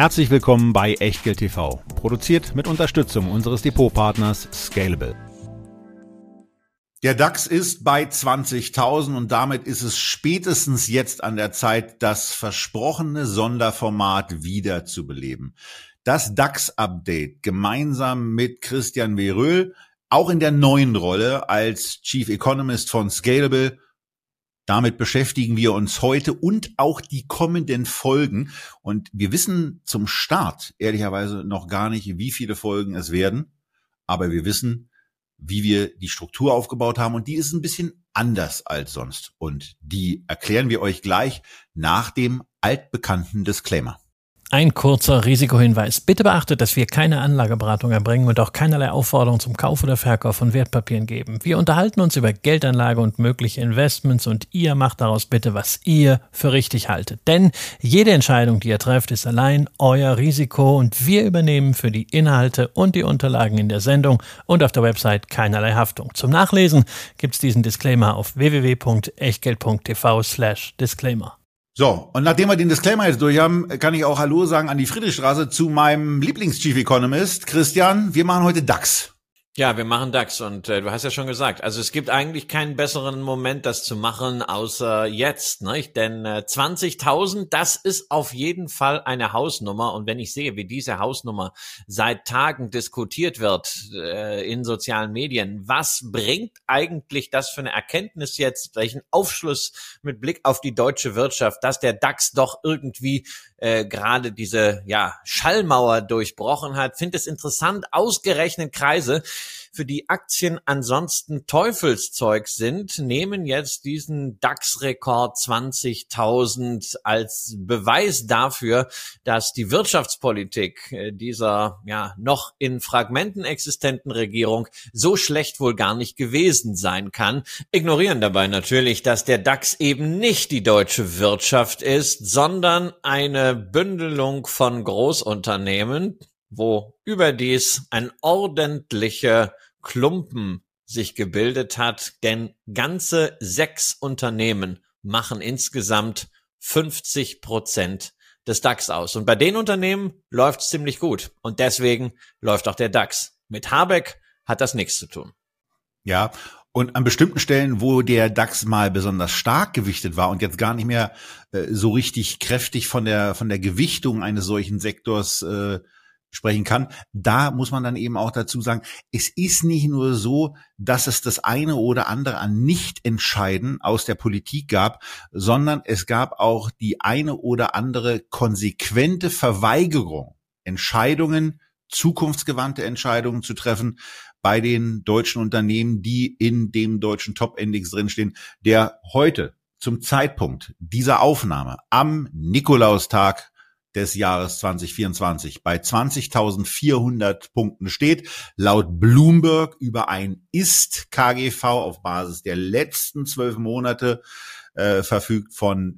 Herzlich willkommen bei Echtgeld TV, produziert mit Unterstützung unseres Depotpartners Scalable. Der DAX ist bei 20.000 und damit ist es spätestens jetzt an der Zeit, das versprochene Sonderformat wieder zu beleben. Das DAX-Update gemeinsam mit Christian W. Röhl, auch in der neuen Rolle als Chief Economist von Scalable. Damit beschäftigen wir uns heute und auch die kommenden Folgen. Und wir wissen zum Start ehrlicherweise noch gar nicht, wie viele Folgen es werden. Aber wir wissen, wie wir die Struktur aufgebaut haben. Und die ist ein bisschen anders als sonst. Und die erklären wir euch gleich nach dem altbekannten Disclaimer. Ein kurzer Risikohinweis. Bitte beachtet, dass wir keine Anlageberatung erbringen und auch keinerlei Aufforderung zum Kauf oder Verkauf von Wertpapieren geben. Wir unterhalten uns über Geldanlage und mögliche Investments und ihr macht daraus bitte, was ihr für richtig haltet. Denn jede Entscheidung, die ihr trefft, ist allein euer Risiko und wir übernehmen für die Inhalte und die Unterlagen in der Sendung und auf der Website keinerlei Haftung. Zum Nachlesen gibt's diesen Disclaimer auf www.echtgeld.tv/Disclaimer. So, und nachdem wir den Disclaimer jetzt durch haben, kann ich auch Hallo sagen an die Friedrichstraße zu meinem Lieblings-Chief Economist. Christian, wir machen heute DAX. Ja, wir machen DAX und du hast ja schon gesagt, also es gibt eigentlich keinen besseren Moment, das zu machen, außer jetzt, nicht? Denn 20.000, das ist auf jeden Fall eine Hausnummer und wenn ich sehe, wie diese Hausnummer seit Tagen diskutiert wird in sozialen Medien, was bringt eigentlich das für eine Erkenntnis jetzt, welchen Aufschluss mit Blick auf die deutsche Wirtschaft, dass der DAX doch irgendwie gerade diese Schallmauer durchbrochen hat. Finde es interessant, ausgerechnet Kreise, für die Aktien ansonsten Teufelszeug sind, nehmen jetzt diesen DAX-Rekord 20.000 als Beweis dafür, dass die Wirtschaftspolitik dieser noch in Fragmenten existenten Regierung so schlecht wohl gar nicht gewesen sein kann. Ignorieren dabei natürlich, dass der DAX eben nicht die deutsche Wirtschaft ist, sondern eine Bündelung von Großunternehmen, wo überdies ein ordentlicher Klumpen sich gebildet hat, denn ganze 6 Unternehmen machen insgesamt 50% des DAX aus. Und bei den Unternehmen läuft's ziemlich gut. Und deswegen läuft auch der DAX. Mit Habeck hat das nichts zu tun. Ja, und an bestimmten Stellen, wo der DAX mal besonders stark gewichtet war und jetzt gar nicht mehr so richtig kräftig von der Gewichtung eines solchen Sektors sprechen kann, da muss man dann eben auch dazu sagen, es ist nicht nur so, dass es das eine oder andere an Nichtentscheiden aus der Politik gab, sondern es gab auch die eine oder andere konsequente Verweigerung, Entscheidungen, zukunftsgewandte Entscheidungen zu treffen bei den deutschen Unternehmen, die in dem deutschen Top-Index drinstehen, der heute zum Zeitpunkt dieser Aufnahme am Nikolaustag des Jahres 2024 bei 20.400 Punkten steht, laut Bloomberg über ein Ist-KGV auf Basis der letzten 12 Monate verfügt von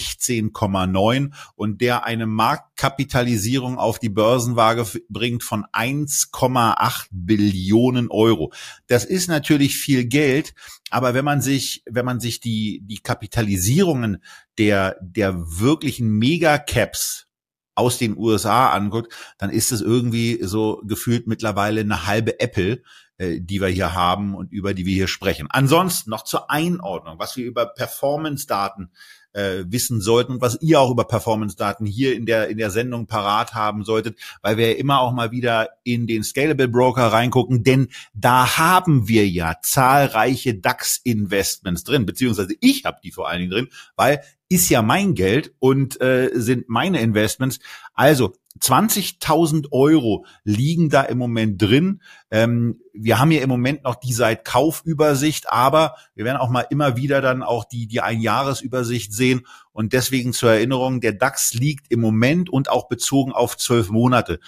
16,9 und der eine Marktkapitalisierung auf die Börsenwaage bringt von 1,8 Billionen Euro. Das ist natürlich viel Geld, aber wenn man sich die Kapitalisierungen der wirklichen Megacaps aus den USA anguckt, dann ist es irgendwie so gefühlt mittlerweile eine halbe Apple, die wir hier haben und über die wir hier sprechen. Ansonsten noch zur Einordnung, was wir über Performance-Daten wissen sollten und was ihr auch über Performance-Daten hier in der Sendung parat haben solltet, weil wir ja immer auch mal wieder in den Scalable Broker reingucken, denn da haben wir ja zahlreiche DAX-Investments drin, beziehungsweise ich habe die vor allen Dingen drin, weil ist ja mein Geld und sind meine Investments. Also 20.000 Euro liegen da im Moment drin. Wir haben hier im Moment noch die Seit-Kauf-Übersicht, aber wir werden auch mal immer wieder dann auch die Einjahresübersicht sehen. Und deswegen zur Erinnerung, der DAX liegt im Moment und auch bezogen auf 12 Monate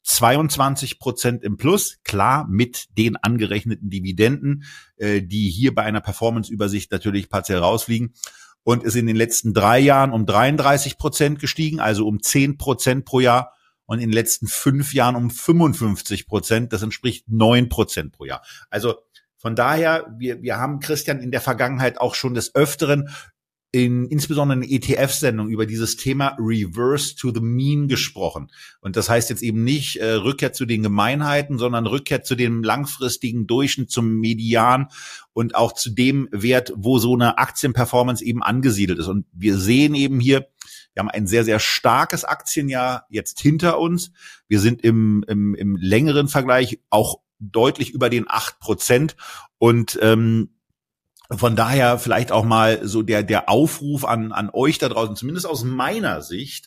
22% im Plus, klar mit den angerechneten Dividenden, die hier bei einer Performance-Übersicht natürlich partiell rausfliegen. Und ist in den letzten 3 Jahren um 33% gestiegen, also um 10% pro Jahr. Und in den letzten 5 Jahren um 55%. Das entspricht 9% pro Jahr. Also von daher, wir haben, Christian, in der Vergangenheit auch schon des Öfteren insbesondere in ETF-Sendung über dieses Thema Reverse to the Mean gesprochen. Und das heißt jetzt eben nicht Rückkehr zu den Gemeinheiten, sondern Rückkehr zu dem langfristigen Durchschnitt, zum Median und auch zu dem Wert, wo so eine Aktienperformance eben angesiedelt ist. Und wir sehen eben hier, wir haben ein sehr, sehr starkes Aktienjahr jetzt hinter uns. Wir sind im längeren Vergleich auch deutlich über den 8%. Und von daher vielleicht auch mal so der Aufruf an euch da draußen, zumindest aus meiner Sicht,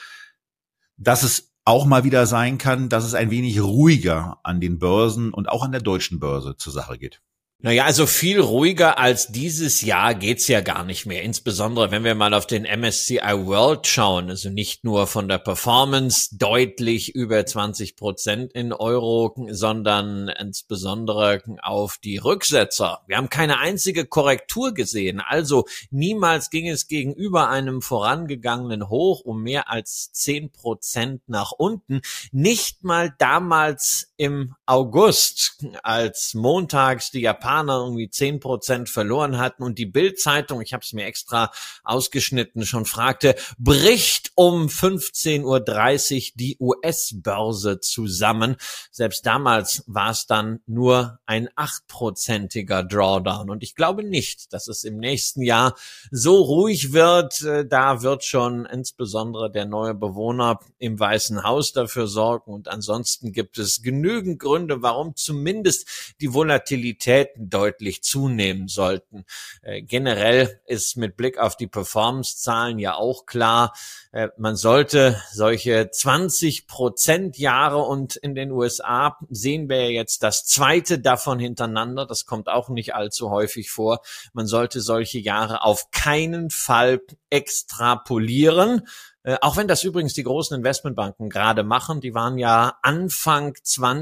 dass es auch mal wieder sein kann, dass es ein wenig ruhiger an den Börsen und auch an der deutschen Börse zur Sache geht. Naja, also viel ruhiger als dieses Jahr geht's ja gar nicht mehr. Insbesondere, wenn wir mal auf den MSCI World schauen. Also nicht nur von der Performance deutlich über 20% in Euro, sondern insbesondere auf die Rücksetzer. Wir haben keine einzige Korrektur gesehen. Also niemals ging es gegenüber einem vorangegangenen Hoch um mehr als 10% nach unten. Nicht mal damals im August, als montags die Japaner irgendwie 10% verloren hatten und die Bild-Zeitung, ich habe es mir extra ausgeschnitten, schon fragte, bricht um 15:30 Uhr die US-Börse zusammen. Selbst damals war es dann nur ein 8%iger Drawdown und ich glaube nicht, dass es im nächsten Jahr so ruhig wird. Da wird schon insbesondere der neue Bewohner im Weißen Haus dafür sorgen und ansonsten gibt es genügend Gründe, warum zumindest die Volatilität deutlich zunehmen sollten. Generell ist mit Blick auf die Performance-Zahlen ja auch klar, man sollte solche 20% Jahre und in den USA sehen wir ja jetzt das zweite davon hintereinander, das kommt auch nicht allzu häufig vor. Man sollte solche Jahre auf keinen Fall extrapolieren. Auch wenn das übrigens die großen Investmentbanken gerade machen, die waren ja Anfang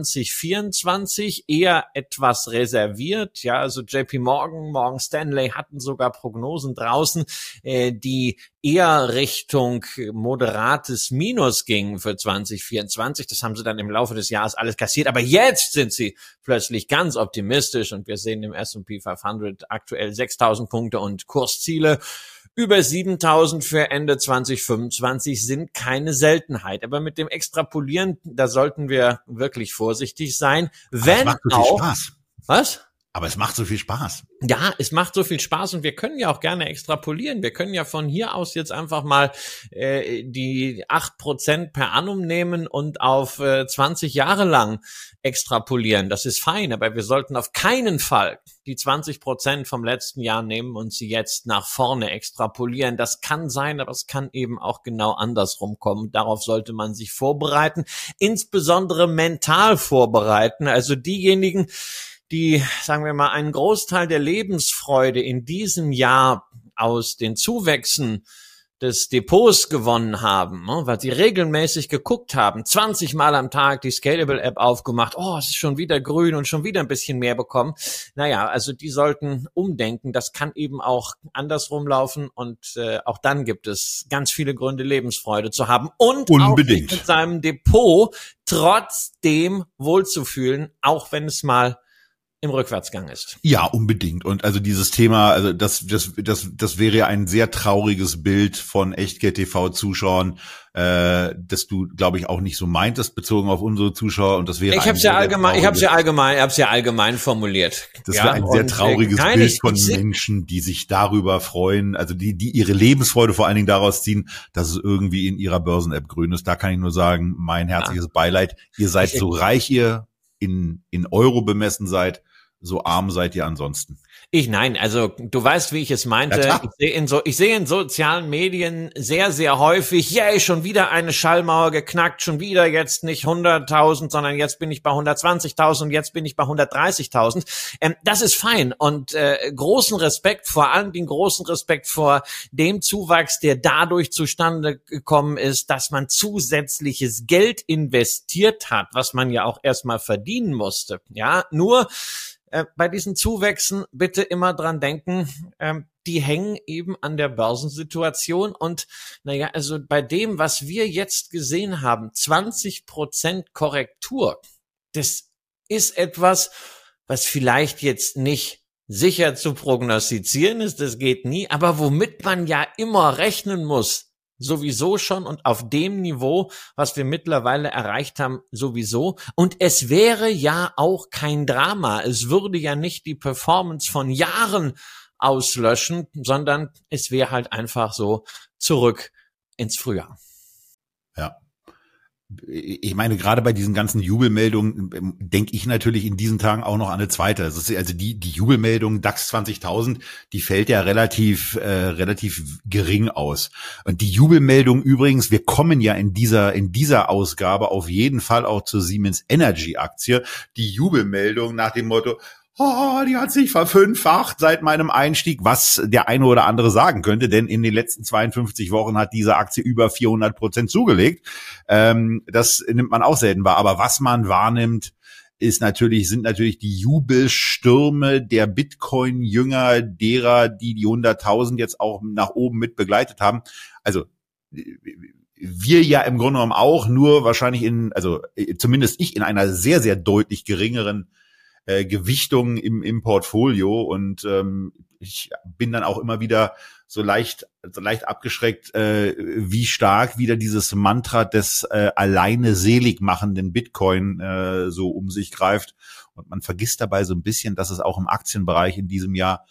2024 eher etwas reserviert. Ja, also JP Morgan, Morgan Stanley hatten sogar Prognosen draußen, die eher Richtung moderates Minus gingen für 2024. Das haben sie dann im Laufe des Jahres alles kassiert. Aber jetzt sind sie plötzlich ganz optimistisch und wir sehen im S&P 500 aktuell 6.000 Punkte und Kursziele über 7.000 für Ende 2025 sind keine Seltenheit. Aber mit dem Extrapolieren, da sollten wir wirklich vorsichtig sein. Wenn auch. So viel Spaß. Was? Aber es macht so viel Spaß. Ja, es macht so viel Spaß und wir können ja auch gerne extrapolieren. Wir können ja von hier aus jetzt einfach mal die 8% per annum nehmen und auf 20 Jahre lang extrapolieren. Das ist fein, aber wir sollten auf keinen Fall die 20% vom letzten Jahr nehmen und sie jetzt nach vorne extrapolieren. Das kann sein, aber es kann eben auch genau andersrum kommen. Darauf sollte man sich vorbereiten, insbesondere mental vorbereiten. Also diejenigen, die, sagen wir mal, einen Großteil der Lebensfreude in diesem Jahr aus den Zuwächsen des Depots gewonnen haben, weil sie regelmäßig geguckt haben, 20 Mal am Tag die Scalable-App aufgemacht, es ist schon wieder grün und schon wieder ein bisschen mehr bekommen. Naja, also die sollten umdenken, das kann eben auch andersrum laufen und auch dann gibt es ganz viele Gründe, Lebensfreude zu haben und unbedingt auch mit seinem Depot trotzdem wohlzufühlen, auch wenn es mal im Rückwärtsgang ist. Ja, unbedingt. Und also dieses Thema, also das wäre ja ein sehr trauriges Bild von Echtgeld-TV-Zuschauern, dass du, glaube ich, auch nicht so meintest, bezogen auf unsere Zuschauer. Und das wäre ich habe es ja allgemein formuliert. Das wäre ein sehr trauriges Bild von Menschen, die sich darüber freuen, also die ihre Lebensfreude vor allen Dingen daraus ziehen, dass es irgendwie in ihrer Börsen-App grün ist. Da kann ich nur sagen, mein herzliches Beileid. Ihr seid so reich, ihr in Euro bemessen seid, so arm seid ihr ansonsten. Also du weißt, wie ich es meinte. Ja, ich sehe in sozialen Medien sehr, sehr häufig, schon wieder eine Schallmauer geknackt, schon wieder jetzt nicht 100.000, sondern jetzt bin ich bei 120.000 und jetzt bin ich bei 130.000. Das ist fein und großen Respekt, vor allem den großen Respekt vor dem Zuwachs, der dadurch zustande gekommen ist, dass man zusätzliches Geld investiert hat, was man ja auch erstmal verdienen musste. Ja, nur bei diesen Zuwächsen bitte immer dran denken, die hängen eben an der Börsensituation und also bei dem, was wir jetzt gesehen haben, 20% Korrektur, das ist etwas, was vielleicht jetzt nicht sicher zu prognostizieren ist, das geht nie, aber womit man ja immer rechnen muss, sowieso schon und auf dem Niveau, was wir mittlerweile erreicht haben, sowieso. Und es wäre ja auch kein Drama. Es würde ja nicht die Performance von Jahren auslöschen, sondern es wäre halt einfach so zurück ins Frühjahr. Ja. Ich meine, gerade bei diesen ganzen Jubelmeldungen denke ich natürlich in diesen Tagen auch noch an eine zweite. Also die Jubelmeldung DAX 20.000, die fällt ja relativ gering aus. Und die Jubelmeldung übrigens, wir kommen ja in dieser Ausgabe auf jeden Fall auch zur Siemens Energy Aktie. Die Jubelmeldung nach dem Motto: Oh, die hat sich verfünffacht seit meinem Einstieg, was der eine oder andere sagen könnte, denn in den letzten 52 Wochen hat diese Aktie über 400% zugelegt. Das nimmt man auch selten wahr. Aber was man wahrnimmt, sind natürlich die Jubelstürme der Bitcoin-Jünger, derer, die 100.000 jetzt auch nach oben mit begleitet haben. Also wir ja im Grunde genommen auch, nur wahrscheinlich zumindest ich in einer sehr, sehr deutlich geringeren Gewichtung im Portfolio, und ich bin dann auch immer wieder so leicht abgeschreckt, wie stark wieder dieses Mantra des alleine selig machenden Bitcoin so um sich greift, und man vergisst dabei so ein bisschen, dass es auch im Aktienbereich in diesem Jahr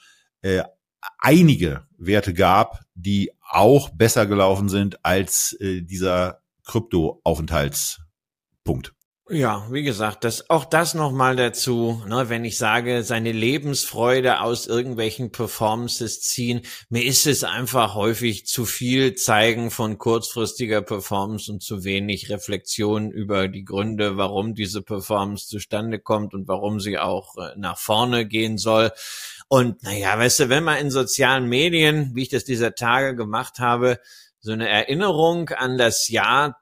einige Werte gab, die auch besser gelaufen sind als dieser Krypto-Aufenthaltspunkt. Ja, wie gesagt, auch das nochmal dazu, ne, wenn ich sage, seine Lebensfreude aus irgendwelchen Performances ziehen, mir ist es einfach häufig zu viel Zeigen von kurzfristiger Performance und zu wenig Reflexion über die Gründe, warum diese Performance zustande kommt und warum sie auch nach vorne gehen soll. Und naja, weißt du, wenn man in sozialen Medien, wie ich das dieser Tage gemacht habe, so eine Erinnerung an das Jahr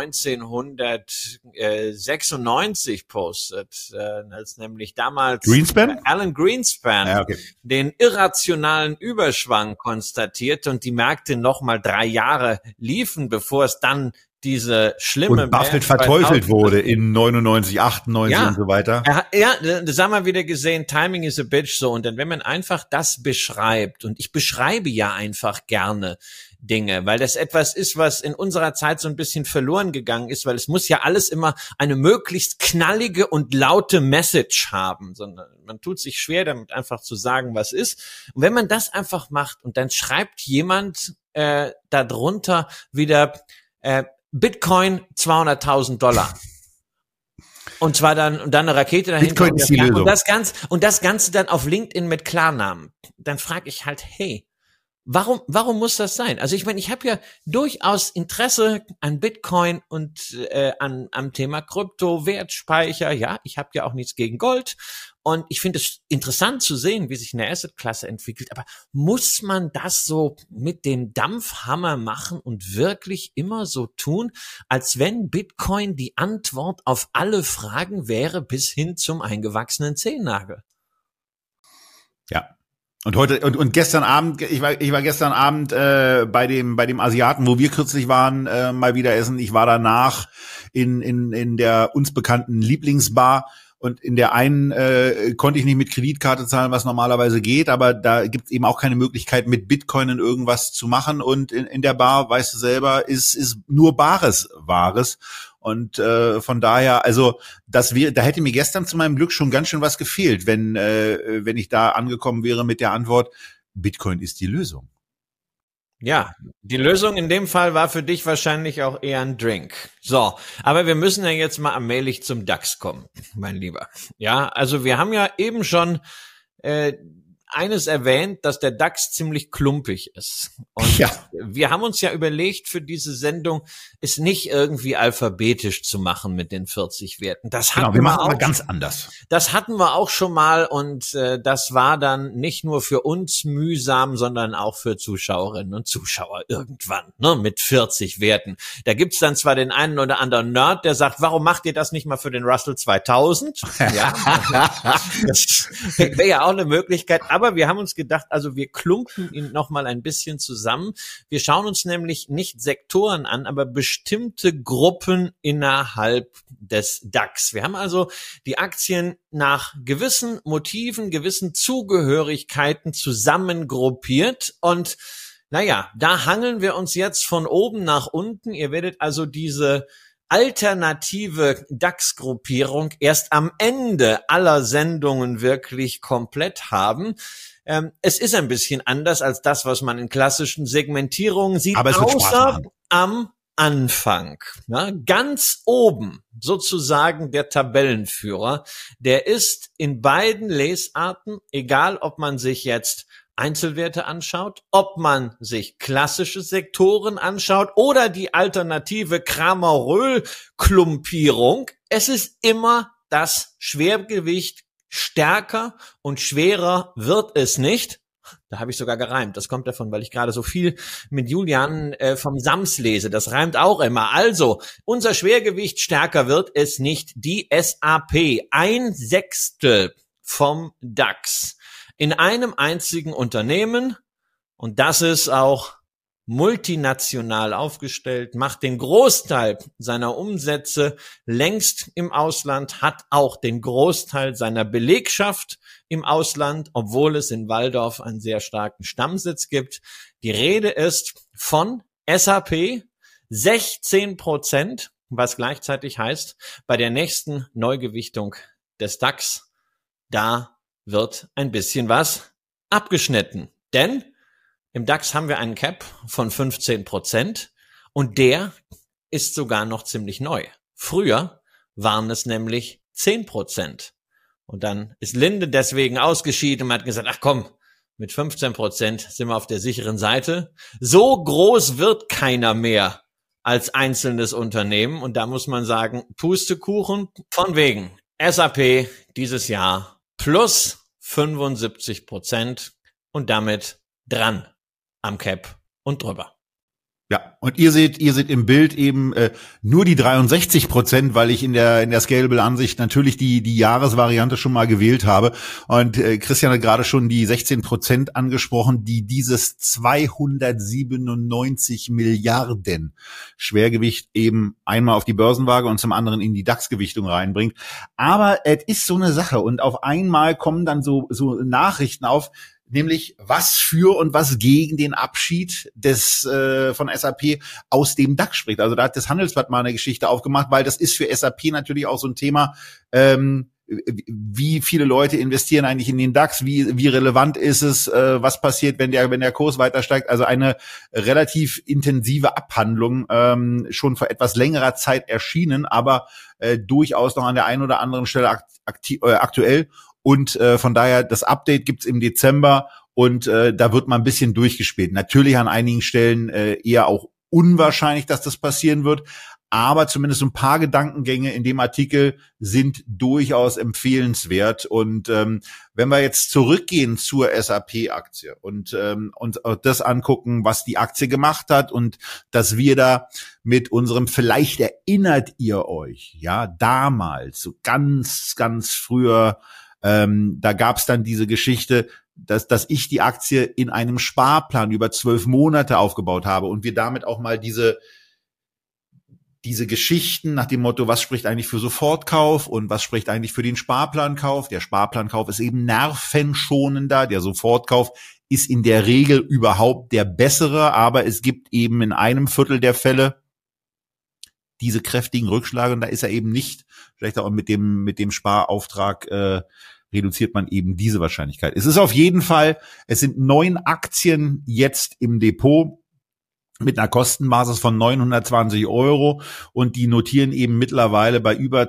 1996 postet, als nämlich damals Alan Greenspan den irrationalen Überschwang konstatierte und die Märkte noch mal 3 Jahre liefen, bevor es dann diese schlimme und Buffett verteufelt wurde in 99, 98 und so weiter. Ja, das haben wir wieder gesehen, Timing is a bitch, so. Und dann, wenn man einfach das beschreibt, und ich beschreibe ja einfach gerne Dinge, weil das etwas ist, was in unserer Zeit so ein bisschen verloren gegangen ist, weil es muss ja alles immer eine möglichst knallige und laute Message haben, sondern man tut sich schwer, damit einfach zu sagen, was ist. Und wenn man das einfach macht und dann schreibt jemand darunter wieder Bitcoin $200.000. Und zwar dann eine Rakete dahinter. Bitcoin ist die Lösung. Und das Ganze dann auf LinkedIn mit Klarnamen. Dann frage ich halt, hey, warum muss das sein? Also ich meine, ich habe ja durchaus Interesse an Bitcoin und am Thema Krypto, Wertspeicher. Ja, ich habe ja auch nichts gegen Gold. Und ich finde es interessant zu sehen, wie sich eine Assetklasse entwickelt. Aber muss man das so mit dem Dampfhammer machen und wirklich immer so tun, als wenn Bitcoin die Antwort auf alle Fragen wäre, bis hin zum eingewachsenen Zehennagel? Ja. Und heute und gestern Abend, ich war gestern Abend bei dem Asiaten, wo wir kürzlich waren, mal wieder essen. Ich war danach in der uns bekannten Lieblingsbar. Und in der einen konnte ich nicht mit Kreditkarte zahlen, was normalerweise geht, aber da gibt es eben auch keine Möglichkeit, mit Bitcoin in irgendwas zu machen. Und in der Bar, weißt du selber, ist nur bares Wahres. Und von daher, also da hätte mir gestern zu meinem Glück schon ganz schön was gefehlt, wenn ich da angekommen wäre mit der Antwort, Bitcoin ist die Lösung. Ja, die Lösung in dem Fall war für dich wahrscheinlich auch eher ein Drink. So, aber wir müssen ja jetzt mal allmählich zum DAX kommen, mein Lieber. Ja, also wir haben ja eben schon eines erwähnt, dass der DAX ziemlich klumpig ist. Und wir haben uns ja überlegt, für diese Sendung es nicht irgendwie alphabetisch zu machen mit den 40 Werten. Das hatten wir machen mal ganz anders. Das hatten wir auch schon mal, und das war dann nicht nur für uns mühsam, sondern auch für Zuschauerinnen und Zuschauer irgendwann, ne, mit 40 Werten. Da gibt's dann zwar den einen oder anderen Nerd, der sagt, warum macht ihr das nicht mal für den Russell 2000? Ja, das wäre ja auch eine Möglichkeit, aber Aber wir haben uns gedacht, also wir klumpen ihn nochmal ein bisschen zusammen. Wir schauen uns nämlich nicht Sektoren an, aber bestimmte Gruppen innerhalb des DAX. Wir haben also die Aktien nach gewissen Motiven, gewissen Zugehörigkeiten zusammengruppiert und naja, da hangeln wir uns jetzt von oben nach unten. Ihr werdet also diese alternative DAX-Gruppierung erst am Ende aller Sendungen wirklich komplett haben. Es ist ein bisschen anders als das, was man in klassischen Segmentierungen sieht, aber es wird außer am Anfang. Ja, ganz oben sozusagen der Tabellenführer, der ist in beiden Lesarten, egal ob man sich jetzt Einzelwerte anschaut, ob man sich klassische Sektoren anschaut oder die alternative Kramer-Röhl-Klumpierung. Es ist immer das Schwergewicht, stärker und schwerer wird es nicht. Da habe ich sogar gereimt. Das kommt davon, weil ich gerade so viel mit Julian vom Sams lese. Das reimt auch immer. Also, unser Schwergewicht, stärker wird es nicht. Die SAP, 1/6 vom DAX. In einem einzigen Unternehmen, und das ist auch multinational aufgestellt, macht den Großteil seiner Umsätze längst im Ausland, hat auch den Großteil seiner Belegschaft im Ausland, obwohl es in Walldorf einen sehr starken Stammsitz gibt. Die Rede ist von SAP, 16%, was gleichzeitig heißt, bei der nächsten Neugewichtung des DAX, da wird ein bisschen was abgeschnitten. Denn im DAX haben wir einen Cap von 15% und der ist sogar noch ziemlich neu. Früher waren es nämlich 10%. Und dann ist Linde deswegen ausgeschieden und hat gesagt, ach komm, mit 15% sind wir auf der sicheren Seite. So groß wird keiner mehr als einzelnes Unternehmen. Und da muss man sagen, Pustekuchen von wegen. SAP dieses Jahr plus 75% und damit dran am Cap und drüber. Ja, und ihr seht im Bild eben nur die 63%, weil ich in der Scalable-Ansicht natürlich die Jahresvariante schon mal gewählt habe. Und Christian hat gerade schon die 16% angesprochen, die dieses 297 Milliarden Schwergewicht eben einmal auf die Börsenwaage und zum anderen in die DAX-Gewichtung reinbringt. Aber es ist so eine Sache und auf einmal kommen dann so Nachrichten auf, nämlich was für und was gegen den Abschied von SAP aus dem DAX spricht. Also da hat das Handelsblatt mal eine Geschichte aufgemacht, weil das ist für SAP natürlich auch so ein Thema, wie viele Leute investieren eigentlich in den DAX, wie relevant ist es, was passiert, wenn der Kurs weiter steigt. Also eine relativ intensive Abhandlung, schon vor etwas längerer Zeit erschienen, aber durchaus noch an der einen oder anderen Stelle aktuell. Und von daher, das Update gibt's im Dezember und da wird mal ein bisschen durchgespielt. Natürlich an einigen Stellen eher auch unwahrscheinlich, dass das passieren wird, aber zumindest ein paar Gedankengänge in dem Artikel sind durchaus empfehlenswert. Und wenn wir jetzt zurückgehen zur SAP-Aktie und uns das angucken, was die Aktie gemacht hat und dass wir da mit unserem, vielleicht erinnert ihr euch, ja, damals, so ganz, ganz früher, da gab's dann diese Geschichte, dass ich die Aktie in einem Sparplan über 12 Monate aufgebaut habe und wir damit auch mal diese Geschichten nach dem Motto, was spricht eigentlich für Sofortkauf und was spricht eigentlich für den Sparplankauf. Der Sparplankauf ist eben nervenschonender, der Sofortkauf ist in der Regel überhaupt der bessere, aber es gibt eben in einem Viertel der Fälle diese kräftigen Rückschläge und da ist er eben nicht, vielleicht auch mit dem Sparauftrag reduziert man eben diese Wahrscheinlichkeit. Es ist auf jeden Fall, es sind 9 Aktien jetzt im Depot mit einer Kostenbasis von 920 € und die notieren eben mittlerweile bei über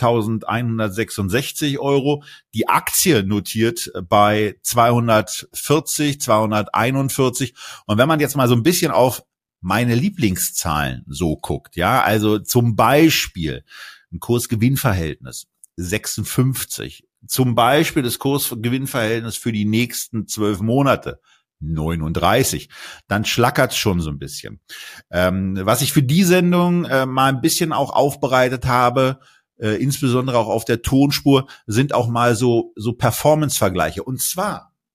2.166 €. Die Aktie notiert bei 240, 241 und wenn man jetzt mal so ein bisschen auf meine Lieblingszahlen so guckt, ja, also zum Beispiel ein Kurs-Gewinn-Verhältnis 56, zum Beispiel das Kurs-Gewinn-Verhältnis für die nächsten 12 Monate 39, dann schlackert's schon so ein bisschen. Was ich für die Sendung mal ein bisschen auch aufbereitet habe, insbesondere auch auf der Tonspur, sind auch mal so Performance-Vergleiche. Und zwar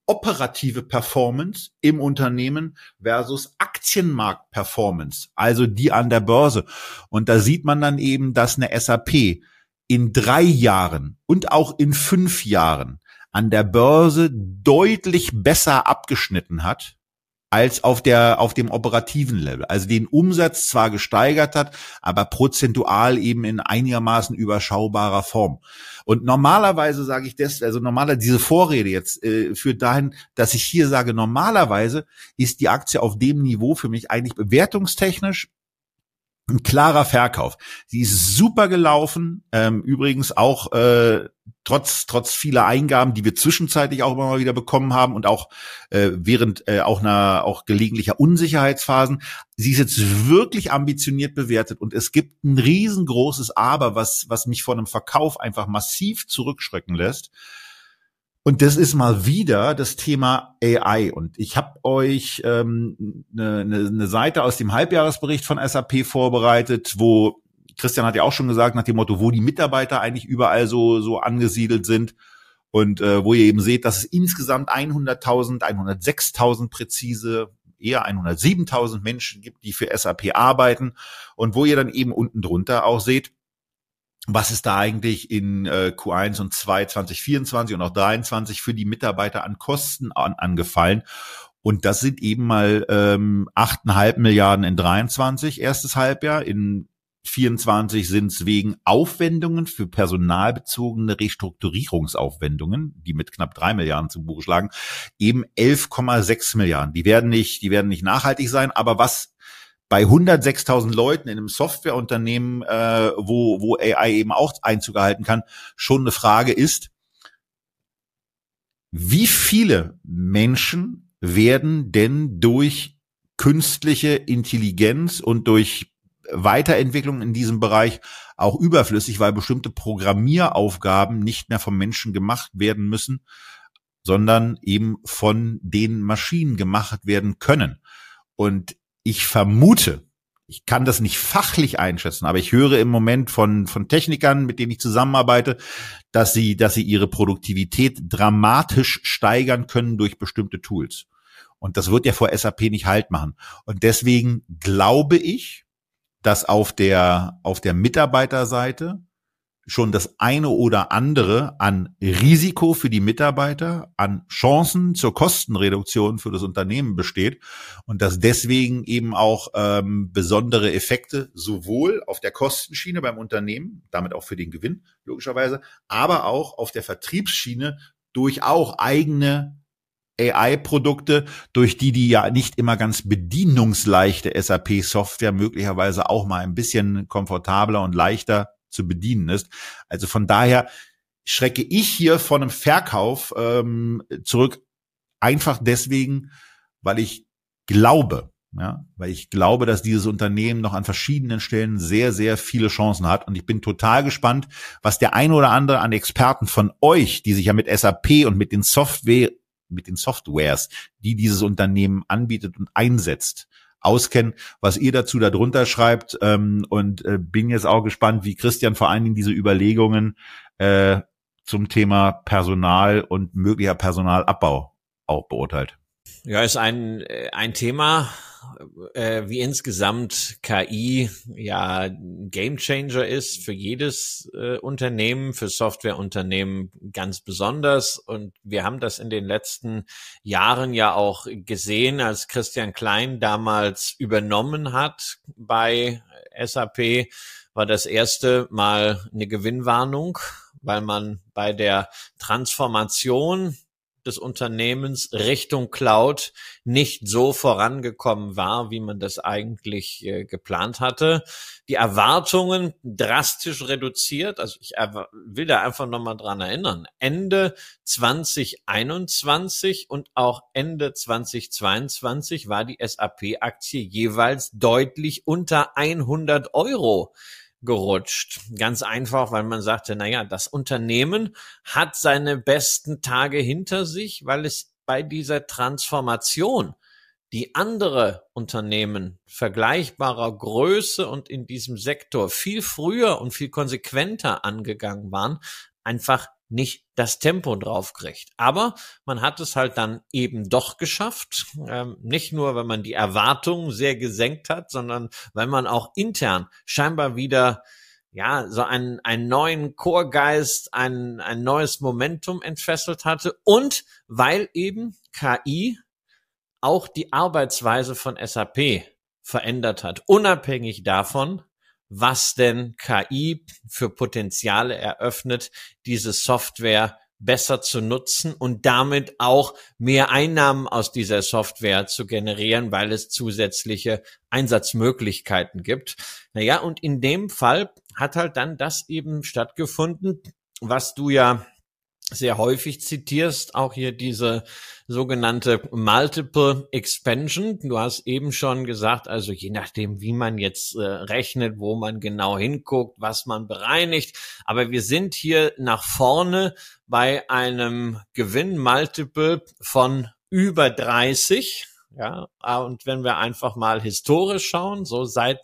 operative Performance im Unternehmen versus Aktienmarkt-Performance, also die an der Börse. Und da sieht man dann eben, dass eine SAP in 3 Jahren und auch in 5 Jahren an der Börse deutlich besser abgeschnitten hat als auf dem operativen Level. Also den Umsatz zwar gesteigert hat, aber prozentual eben in einigermaßen überschaubarer Form. Und normalerweise sage ich das, also diese Vorrede jetzt führt dahin, dass ich hier sage, normalerweise ist die Aktie auf dem Niveau für mich eigentlich bewertungstechnisch ein klarer Verkauf. Sie ist super gelaufen, übrigens auch trotz vieler Eingaben, die wir zwischenzeitlich auch immer mal wieder bekommen haben und auch während auch gelegentlicher Unsicherheitsphasen. Sie ist jetzt wirklich ambitioniert bewertet und es gibt ein riesengroßes Aber, was mich vor einem Verkauf einfach massiv zurückschrecken lässt. Und das ist mal wieder das Thema AI. Und ich habe euch eine Seite aus dem Halbjahresbericht von SAP vorbereitet, wo Christian hat ja auch schon gesagt, nach dem Motto, wo die Mitarbeiter eigentlich überall so angesiedelt sind. Und wo ihr eben seht, dass es insgesamt 100.000, 106.000 präzise, eher 107.000 Menschen gibt, die für SAP arbeiten. Und wo ihr dann eben unten drunter auch seht, was ist da eigentlich in Q1 und 2 2024 und auch 23 für die Mitarbeiter an Kosten angefallen? Und das sind eben mal 8,5 Milliarden in 23 erstes Halbjahr. In 24 sind es wegen Aufwendungen für personalbezogene Restrukturierungsaufwendungen, die mit knapp 3 Milliarden zu Buche schlagen, eben 11,6 Milliarden. Die werden nicht nachhaltig sein, aber was bei 106.000 Leuten in einem Softwareunternehmen, wo AI eben auch Einzug erhalten kann, schon eine Frage ist, wie viele Menschen werden denn durch künstliche Intelligenz und durch Weiterentwicklung in diesem Bereich auch überflüssig, weil bestimmte Programmieraufgaben nicht mehr vom Menschen gemacht werden müssen, sondern eben von den Maschinen gemacht werden können. Und ich vermute, ich kann das nicht fachlich einschätzen, aber ich höre im Moment von Technikern, mit denen ich zusammenarbeite, dass sie ihre Produktivität dramatisch steigern können durch bestimmte Tools. Und das wird ja vor SAP nicht Halt machen. Und deswegen glaube ich, dass auf der Mitarbeiterseite schon das eine oder andere an Risiko für die Mitarbeiter, an Chancen zur Kostenreduktion für das Unternehmen besteht und dass deswegen eben auch besondere Effekte sowohl auf der Kostenschiene beim Unternehmen, damit auch für den Gewinn logischerweise, aber auch auf der Vertriebsschiene durch auch eigene AI-Produkte, durch die ja nicht immer ganz bedienungsleichte SAP-Software möglicherweise auch mal ein bisschen komfortabler und leichter zu bedienen ist. Also von daher schrecke ich hier von einem Verkauf zurück, einfach deswegen, weil ich glaube, dass dieses Unternehmen noch an verschiedenen Stellen sehr, sehr viele Chancen hat. Und ich bin total gespannt, was der ein oder andere an Experten von euch, die sich ja mit SAP und mit den Softwares, die dieses Unternehmen anbietet und einsetzt, auskennen, was ihr dazu darunter schreibt, und bin jetzt auch gespannt, wie Christian vor allen Dingen diese Überlegungen zum Thema Personal und möglicher Personalabbau auch beurteilt. Ja, ist ein Thema, wie insgesamt KI ja ein Gamechanger ist für jedes Unternehmen, für Softwareunternehmen ganz besonders. Und wir haben das in den letzten Jahren ja auch gesehen, als Christian Klein damals übernommen hat bei SAP, war das erste Mal eine Gewinnwarnung, weil man bei der Transformation des Unternehmens Richtung Cloud nicht so vorangekommen war, wie man das eigentlich geplant hatte. Die Erwartungen drastisch reduziert. Also ich will da einfach nochmal dran erinnern. Ende 2021 und auch Ende 2022 war die SAP-Aktie jeweils deutlich unter 100 € gerutscht. Ganz einfach, weil man sagte, naja, das Unternehmen hat seine besten Tage hinter sich, weil es bei dieser Transformation, die andere Unternehmen vergleichbarer Größe und in diesem Sektor viel früher und viel konsequenter angegangen waren, einfach nicht das Tempo drauf kriegt. Aber man hat es halt dann eben doch geschafft, nicht nur, wenn man die Erwartungen sehr gesenkt hat, sondern weil man auch intern scheinbar wieder so einen neuen Chorgeist, ein neues Momentum entfesselt hatte und weil eben KI auch die Arbeitsweise von SAP verändert hat, unabhängig davon, was denn KI für Potenziale eröffnet, diese Software besser zu nutzen und damit auch mehr Einnahmen aus dieser Software zu generieren, weil es zusätzliche Einsatzmöglichkeiten gibt. Und in dem Fall hat halt dann das eben stattgefunden, was du ja sehr häufig zitierst, auch hier diese sogenannte Multiple Expansion. Du hast eben schon gesagt, also je nachdem, wie man jetzt rechnet, wo man genau hinguckt, was man bereinigt. Aber wir sind hier nach vorne bei einem Gewinn-Multiple von über 30. Ja, und wenn wir einfach mal historisch schauen, so seit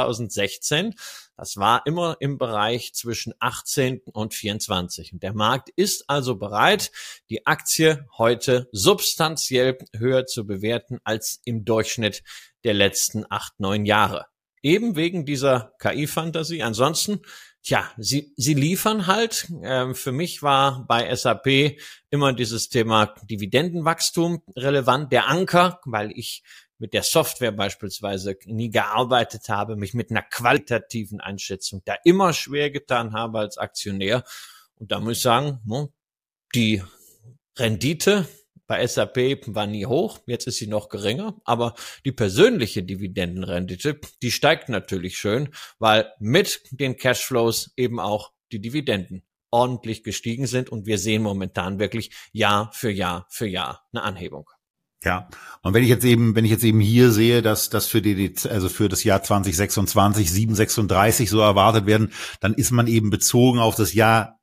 2016, das war immer im Bereich zwischen 18 und 24. Und der Markt ist also bereit, die Aktie heute substanziell höher zu bewerten als im Durchschnitt der letzten 8-9 Jahre. Eben wegen dieser KI-Fantasie. Ansonsten, sie liefern halt. Für mich war bei SAP immer dieses Thema Dividendenwachstum relevant, der Anker, weil ich mit der Software beispielsweise nie gearbeitet habe, mich mit einer qualitativen Einschätzung da immer schwer getan habe als Aktionär. Und da muss ich sagen, die Rendite bei SAP war nie hoch, jetzt ist sie noch geringer, aber die persönliche Dividendenrendite, die steigt natürlich schön, weil mit den Cashflows eben auch die Dividenden ordentlich gestiegen sind und wir sehen momentan wirklich Jahr für Jahr eine Anhebung. Ja, und wenn ich jetzt eben hier sehe, dass das für das Jahr 2026 7,36 so erwartet werden, dann ist man eben bezogen auf das Jahr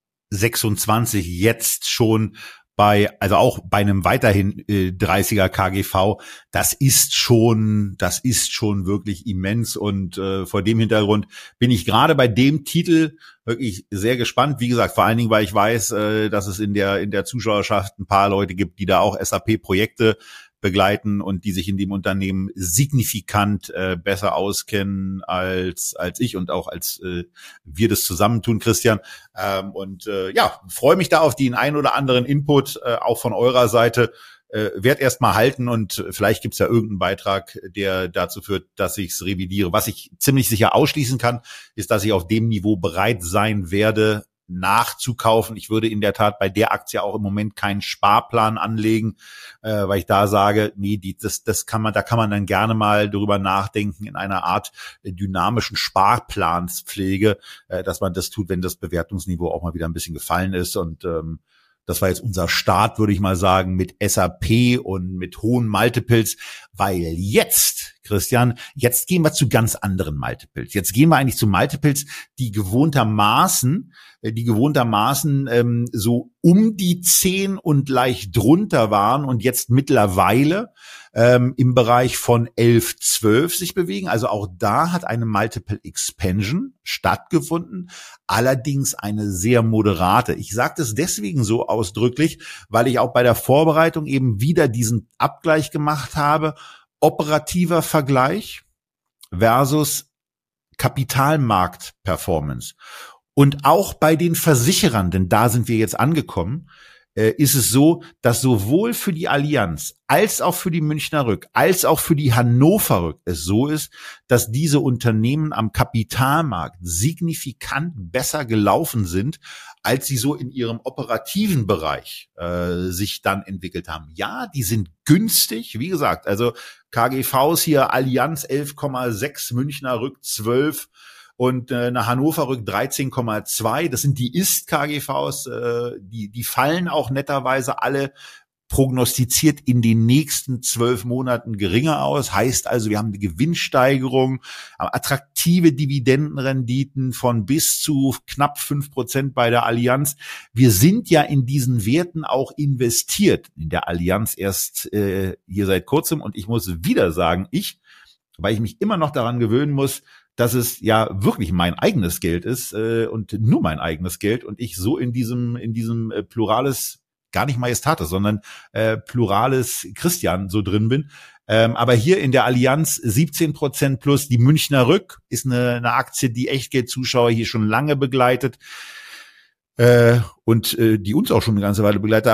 26 jetzt schon auch bei einem weiterhin 30er KGV, das ist schon wirklich immens und vor dem Hintergrund bin ich gerade bei dem Titel wirklich sehr gespannt. Wie gesagt, vor allen Dingen, weil ich weiß, dass es in der Zuschauerschaft ein paar Leute gibt, die da auch SAP-Projekte begleiten und die sich in dem Unternehmen signifikant besser auskennen als ich und auch als wir das zusammentun, Christian. Freue mich da auf den ein oder anderen Input auch von eurer Seite. Werd erst mal halten und vielleicht gibt's ja irgendeinen Beitrag, der dazu führt, dass ich es revidiere. Was ich ziemlich sicher ausschließen kann, ist, dass ich auf dem Niveau bereit sein werde, nachzukaufen. Ich würde in der Tat bei der Aktie auch im Moment keinen Sparplan anlegen, weil ich da sage, nee, da kann man dann gerne mal drüber nachdenken in einer Art dynamischen Sparplanspflege, dass man das tut, wenn das Bewertungsniveau auch mal wieder ein bisschen gefallen ist und das war jetzt unser Start, würde ich mal sagen, mit SAP und mit hohen Multiples, weil jetzt, Christian, jetzt gehen wir zu ganz anderen Multiples. Jetzt gehen wir eigentlich zu Multiples, die gewohntermaßen so um die 10 und leicht drunter waren und jetzt mittlerweile im Bereich von 11, 12 sich bewegen. Also auch da hat eine Multiple Expansion stattgefunden, allerdings eine sehr moderate. Ich sage das deswegen so ausdrücklich, weil ich auch bei der Vorbereitung eben wieder diesen Abgleich gemacht habe, operativer Vergleich versus Kapitalmarkt-Performance. Und auch bei den Versicherern, denn da sind wir jetzt angekommen, ist es so, dass sowohl für die Allianz als auch für die Münchner Rück, als auch für die Hannover Rück es so ist, dass diese Unternehmen am Kapitalmarkt signifikant besser gelaufen sind, als sie so in ihrem operativen Bereich sich dann entwickelt haben. Ja, die sind günstig, wie gesagt, also KGVs hier Allianz 11,6, Münchner Rück 12, und eine Hannover Rück 13,2. Das sind die Ist-KGVs, die fallen auch netterweise alle prognostiziert in den nächsten 12 Monaten geringer aus. Heißt also, wir haben eine Gewinnsteigerung, attraktive Dividendenrenditen von bis zu knapp 5% bei der Allianz. Wir sind ja in diesen Werten auch investiert. In der Allianz erst hier seit kurzem. Und ich muss wieder sagen, weil ich mich immer noch daran gewöhnen muss, dass es ja wirklich mein eigenes Geld ist und nur mein eigenes Geld und ich so in diesem Pluralis, gar nicht Majestatis, sondern Pluralis Christian so drin bin. Aber hier in der Allianz 17% plus. Die Münchner Rück ist eine Aktie, die Echtgeld-Zuschauer hier schon lange begleitet. Und die uns auch schon eine ganze Weile begleitet,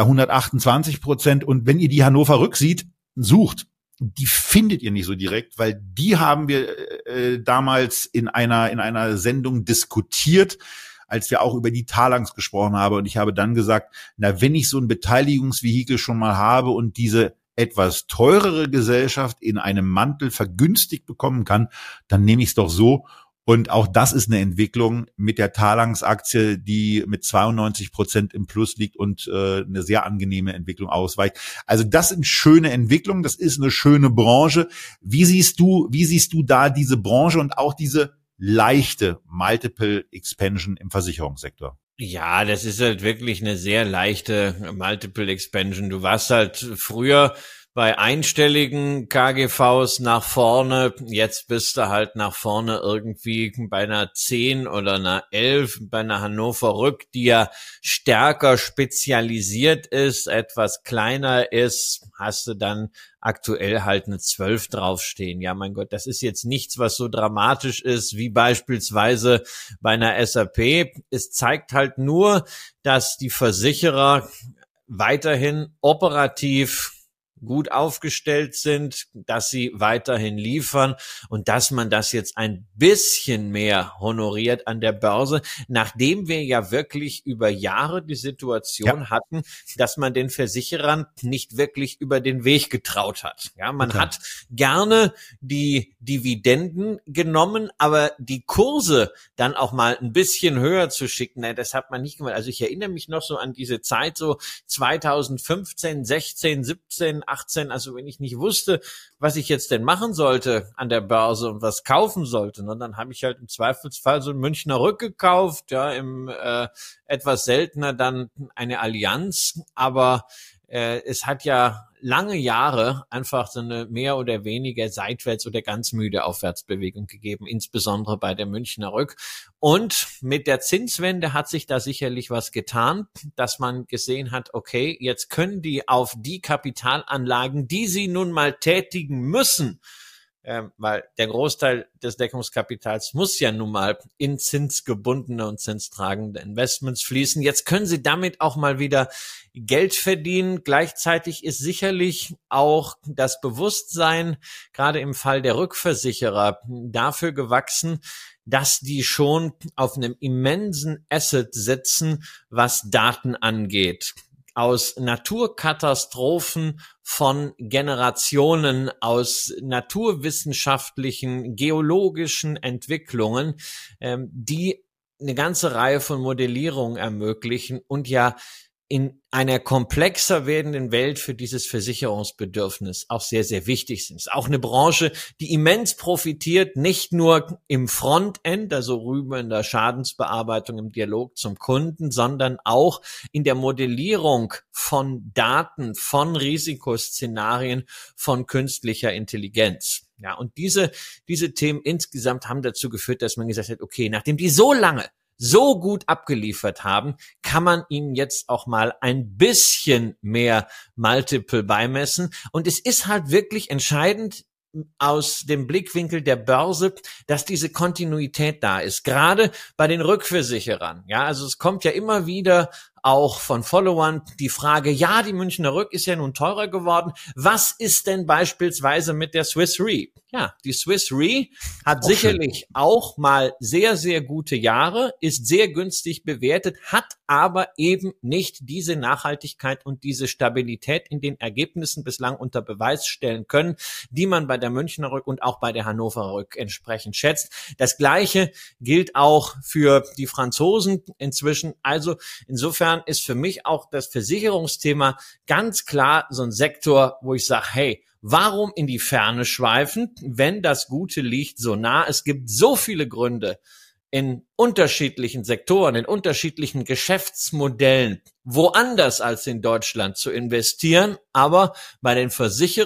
128%. Und wenn ihr die Hannover Rück sucht, die findet ihr nicht so direkt, weil die haben wir damals in einer Sendung diskutiert, als wir auch über die Talangs gesprochen haben. Und ich habe dann gesagt, na, wenn ich so ein Beteiligungsvehikel schon mal habe und diese etwas teurere Gesellschaft in einem Mantel vergünstigt bekommen kann, dann nehme ich es doch so. Und auch das ist eine Entwicklung mit der Talangs-Aktie, die mit 92% im Plus liegt und eine sehr angenehme Entwicklung ausweicht. Also das sind schöne Entwicklungen, das ist eine schöne Branche. Wie siehst du da diese Branche und auch diese leichte Multiple Expansion im Versicherungssektor? Ja, das ist halt wirklich eine sehr leichte Multiple Expansion. Du warst halt früher bei einstelligen KGVs nach vorne, jetzt bist du halt nach vorne irgendwie bei einer 10 oder einer 11, bei einer Hannover Rück, die ja stärker spezialisiert ist, etwas kleiner ist, hast du dann aktuell halt eine 12 draufstehen. Ja, mein Gott, das ist jetzt nichts, was so dramatisch ist, wie beispielsweise bei einer SAP. Es zeigt halt nur, dass die Versicherer weiterhin operativ gut aufgestellt sind, dass sie weiterhin liefern und dass man das jetzt ein bisschen mehr honoriert an der Börse, nachdem wir ja wirklich über Jahre die Situation hatten, dass man den Versicherern nicht wirklich über den Weg getraut hat. Ja, man hat gerne die Dividenden genommen, aber die Kurse dann auch mal ein bisschen höher zu schicken, das hat man nicht gemacht. Also ich erinnere mich noch so an diese Zeit, so 2015, 16, 17, 18, also wenn ich nicht wusste, was ich jetzt denn machen sollte an der Börse und was kaufen sollte, ne, dann habe ich halt im Zweifelsfall so ein Münchner Rück gekauft, ja, etwas seltener dann eine Allianz, aber es hat ja lange Jahre einfach so eine mehr oder weniger seitwärts oder ganz müde Aufwärtsbewegung gegeben, insbesondere bei der Münchner Rück. Und mit der Zinswende hat sich da sicherlich was getan, dass man gesehen hat, okay, jetzt können die auf die Kapitalanlagen, die sie nun mal tätigen müssen, weil der Großteil des Deckungskapitals muss ja nun mal in zinsgebundene und zinstragende Investments fließen. Jetzt können sie damit auch mal wieder Geld verdienen. Gleichzeitig ist sicherlich auch das Bewusstsein, gerade im Fall der Rückversicherer, dafür gewachsen, dass die schon auf einem immensen Asset sitzen, was Daten angeht. Aus Naturkatastrophen von Generationen, aus naturwissenschaftlichen, geologischen Entwicklungen, die eine ganze Reihe von Modellierungen ermöglichen und ja in einer komplexer werdenden Welt für dieses Versicherungsbedürfnis auch sehr, sehr wichtig sind. Es ist auch eine Branche, die immens profitiert, nicht nur im Frontend, also rüber in der Schadensbearbeitung, im Dialog zum Kunden, sondern auch in der Modellierung von Daten, von Risikoszenarien, von künstlicher Intelligenz. Ja, und diese Themen insgesamt haben dazu geführt, dass man gesagt hat, okay, nachdem die so lange so gut abgeliefert haben, kann man ihnen jetzt auch mal ein bisschen mehr Multiple beimessen. Und es ist halt wirklich entscheidend aus dem Blickwinkel der Börse, dass diese Kontinuität da ist, gerade bei den Rückversicherern. Ja, also es kommt ja immer wieder auch von Followern die Frage, ja, die Münchner Rück ist ja nun teurer geworden. Was ist denn beispielsweise mit der Swiss Re? Ja, die Swiss Re hat sicherlich auch mal sehr, sehr gute Jahre, ist sehr günstig bewertet, hat aber eben nicht diese Nachhaltigkeit und diese Stabilität in den Ergebnissen bislang unter Beweis stellen können, die man bei der Münchner Rück und auch bei der Hannover Rück entsprechend schätzt. Das Gleiche gilt auch für die Franzosen inzwischen. Also insofern ist für mich auch das Versicherungsthema ganz klar so ein Sektor, wo ich sage, hey, warum in die Ferne schweifen, wenn das Gute liegt so nah? Es gibt so viele Gründe in unterschiedlichen Sektoren, in unterschiedlichen Geschäftsmodellen, woanders als in Deutschland zu investieren. Aber bei den Versicherern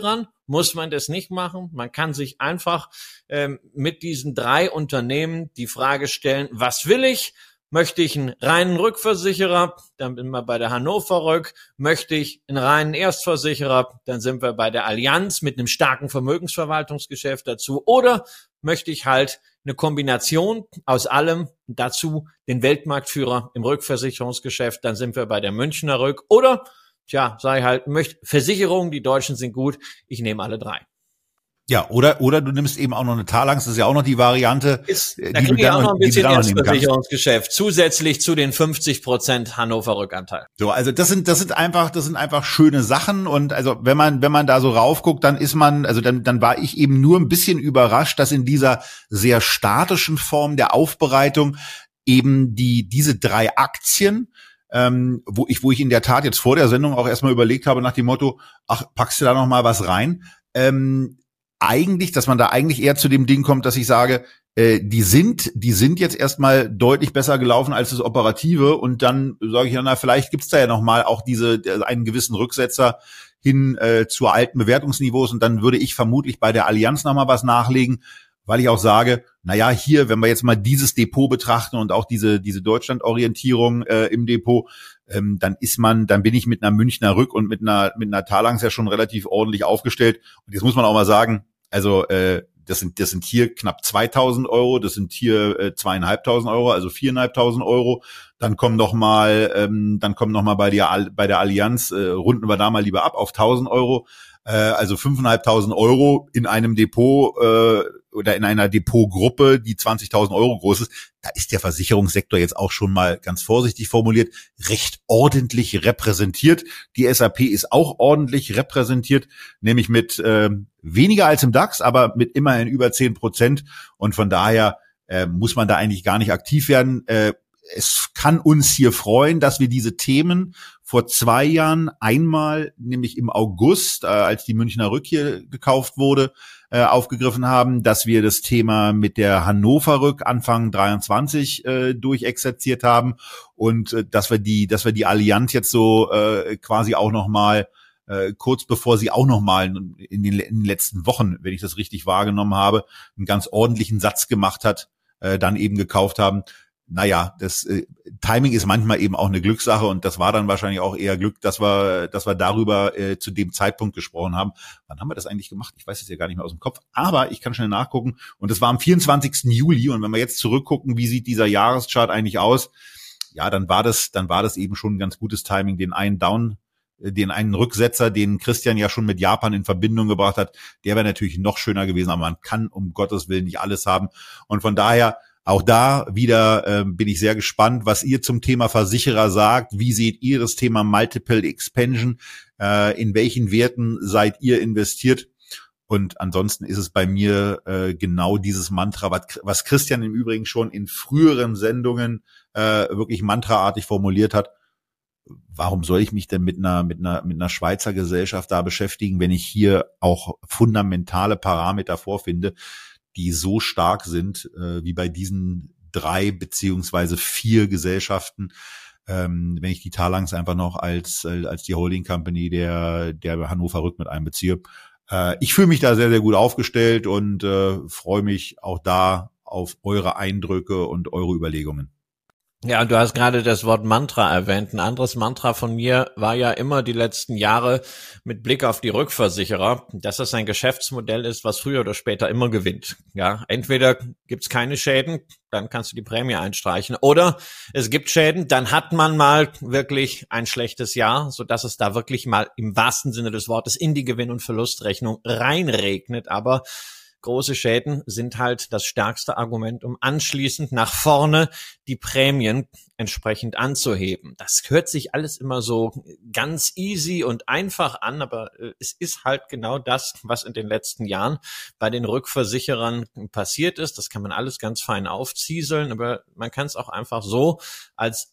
muss man das nicht machen. Man kann sich einfach mit diesen 3 Unternehmen die Frage stellen, was will ich? Möchte ich einen reinen Rückversicherer, dann bin wir bei der Hannover Rück. Möchte ich einen reinen Erstversicherer, dann sind wir bei der Allianz mit einem starken Vermögensverwaltungsgeschäft dazu. Oder möchte ich halt eine Kombination aus allem, dazu den Weltmarktführer im Rückversicherungsgeschäft, dann sind wir bei der Münchner Rück. Oder, sage ich halt, Versicherungen, die Deutschen sind gut, ich nehme alle 3. Ja, oder du nimmst eben auch noch eine Talanx, das ist ja auch noch die Variante. Da kriege ich auch noch ein bisschen Erstversicherungsgeschäft, zusätzlich zu den 50% Hannover Rückanteil. So, also das sind einfach schöne Sachen, und also wenn man da so raufguckt, dann dann war ich eben nur ein bisschen überrascht, dass in dieser sehr statischen Form der Aufbereitung eben diese 3 Aktien, wo ich in der Tat jetzt vor der Sendung auch erstmal überlegt habe nach dem Motto, ach, packst du da noch mal was rein? Dass man da eigentlich eher zu dem Ding kommt, dass ich sage, die sind jetzt erstmal deutlich besser gelaufen als das Operative, und dann sage ich ja, vielleicht gibt's da ja noch mal auch einen gewissen Rücksetzer hin zu alten Bewertungsniveaus, und dann würde ich vermutlich bei der Allianz noch mal was nachlegen, weil ich auch sage, hier, wenn wir jetzt mal dieses Depot betrachten und auch diese Deutschlandorientierung im Depot, dann bin ich mit einer Münchner Rück und mit einer Talanx ja schon relativ ordentlich aufgestellt. Und jetzt muss man auch mal sagen, also das sind hier knapp 2.000 Euro, das sind hier 2.500 Euro, also 4.500 Euro. Dann kommen noch mal bei der Allianz, runden wir da mal lieber ab auf 1.000 Euro. Also 5.500 Euro in einem Depot oder in einer Depotgruppe, die 20.000 Euro groß ist. Da ist der Versicherungssektor jetzt auch schon mal ganz vorsichtig formuliert recht ordentlich repräsentiert. Die SAP ist auch ordentlich repräsentiert, nämlich mit weniger als im DAX, aber mit immerhin über 10%. Und von daher muss man da eigentlich gar nicht aktiv werden. Es kann uns hier freuen, dass wir diese Themen vor 2 Jahren einmal, nämlich im August, als die Münchner Rück hier gekauft wurde, aufgegriffen haben, dass wir das Thema mit der Hannover Rück Anfang 23 durchexerziert haben, und dass wir die Allianz jetzt so quasi auch noch mal kurz bevor sie auch noch mal in den letzten Wochen, wenn ich das richtig wahrgenommen habe, einen ganz ordentlichen Satz gemacht hat, dann eben gekauft haben. Das Timing ist manchmal eben auch eine Glückssache, und das war dann wahrscheinlich auch eher Glück, dass wir darüber zu dem Zeitpunkt gesprochen haben. Wann haben wir das eigentlich gemacht? Ich weiß es ja gar nicht mehr aus dem Kopf, aber ich kann schnell nachgucken, und das war am 24. Juli, und wenn wir jetzt zurückgucken, wie sieht dieser Jahreschart eigentlich aus? Ja, dann war das eben schon ein ganz gutes Timing, den einen Rücksetzer, den Christian ja schon mit Japan in Verbindung gebracht hat, der wäre natürlich noch schöner gewesen, aber man kann um Gottes Willen nicht alles haben, und von daher auch da wieder bin ich sehr gespannt, was ihr zum Thema Versicherer sagt. Wie seht ihr das Thema Multiple Expansion? In welchen Werten seid ihr investiert? Und ansonsten ist es bei mir genau dieses Mantra, was Christian im Übrigen schon in früheren Sendungen wirklich mantraartig formuliert hat. Warum soll ich mich denn mit einer Schweizer Gesellschaft da beschäftigen, wenn ich hier auch fundamentale Parameter vorfinde, die so stark sind wie bei diesen 3 beziehungsweise 4 Gesellschaften, wenn ich die Talanx einfach noch als die Holding Company der Hannover Rück mit einbeziehe. Ich fühle mich da sehr, sehr gut aufgestellt und freue mich auch da auf eure Eindrücke und eure Überlegungen. Ja, du hast gerade das Wort Mantra erwähnt. Ein anderes Mantra von mir war ja immer die letzten Jahre mit Blick auf die Rückversicherer, dass das ein Geschäftsmodell ist, was früher oder später immer gewinnt. Ja, entweder gibt's keine Schäden, dann kannst du die Prämie einstreichen, oder es gibt Schäden, dann hat man mal wirklich ein schlechtes Jahr, so dass es da wirklich mal im wahrsten Sinne des Wortes in die Gewinn- und Verlustrechnung reinregnet. Aber große Schäden sind halt das stärkste Argument, um anschließend nach vorne die Prämien entsprechend anzuheben. Das hört sich alles immer so ganz easy und einfach an, aber es ist halt genau das, was in den letzten Jahren bei den Rückversicherern passiert ist. Das kann man alles ganz fein aufzieseln, aber man kann es auch einfach so als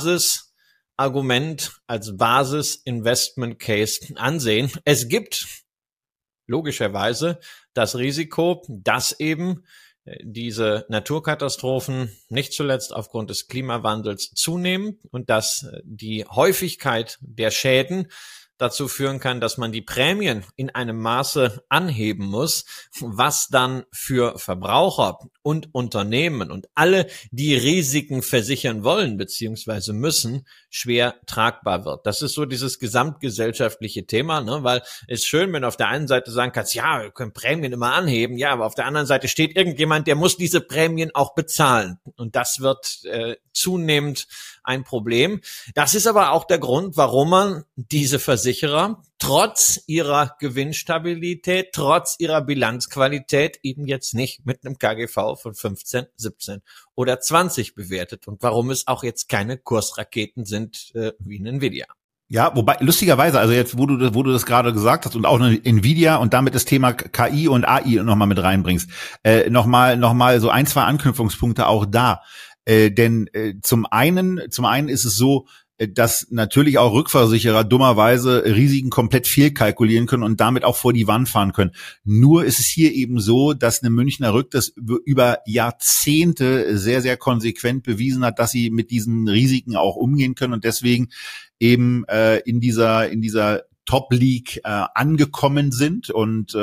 Basisargument, als Basis-Investment-Case ansehen. Es gibt logischerweise das Risiko, dass eben diese Naturkatastrophen nicht zuletzt aufgrund des Klimawandels zunehmen und dass die Häufigkeit der Schäden dazu führen kann, dass man die Prämien in einem Maße anheben muss, was dann für Verbraucher und Unternehmen und alle, die Risiken versichern wollen bzw. müssen, schwer tragbar wird. Das ist so dieses gesamtgesellschaftliche Thema, ne? Weil es ist schön, wenn du auf der einen Seite sagen kannst, ja, wir können Prämien immer anheben, ja, aber auf der anderen Seite steht irgendjemand, der muss diese Prämien auch bezahlen. Und das wird zunehmend ein Problem. Das ist aber auch der Grund, warum man diese Versicherer trotz ihrer Gewinnstabilität, trotz ihrer Bilanzqualität eben jetzt nicht mit einem KGV von 15, 17 oder 20 bewertet und warum es auch jetzt keine Kursraketen sind wie eine Nvidia. Ja, wobei, lustigerweise, also jetzt, wo du das gerade gesagt hast und auch eine Nvidia und damit das Thema KI und AI nochmal mit reinbringst, nochmal so 1, 2 Anknüpfungspunkte auch da. Denn zum einen ist es so, dass natürlich auch Rückversicherer dummerweise Risiken komplett fehlkalkulieren können und damit auch vor die Wand fahren können. Nur ist es hier eben so, dass eine Münchner Rück das über Jahrzehnte sehr, sehr konsequent bewiesen hat, dass sie mit diesen Risiken auch umgehen können und deswegen eben in dieser Top League angekommen sind und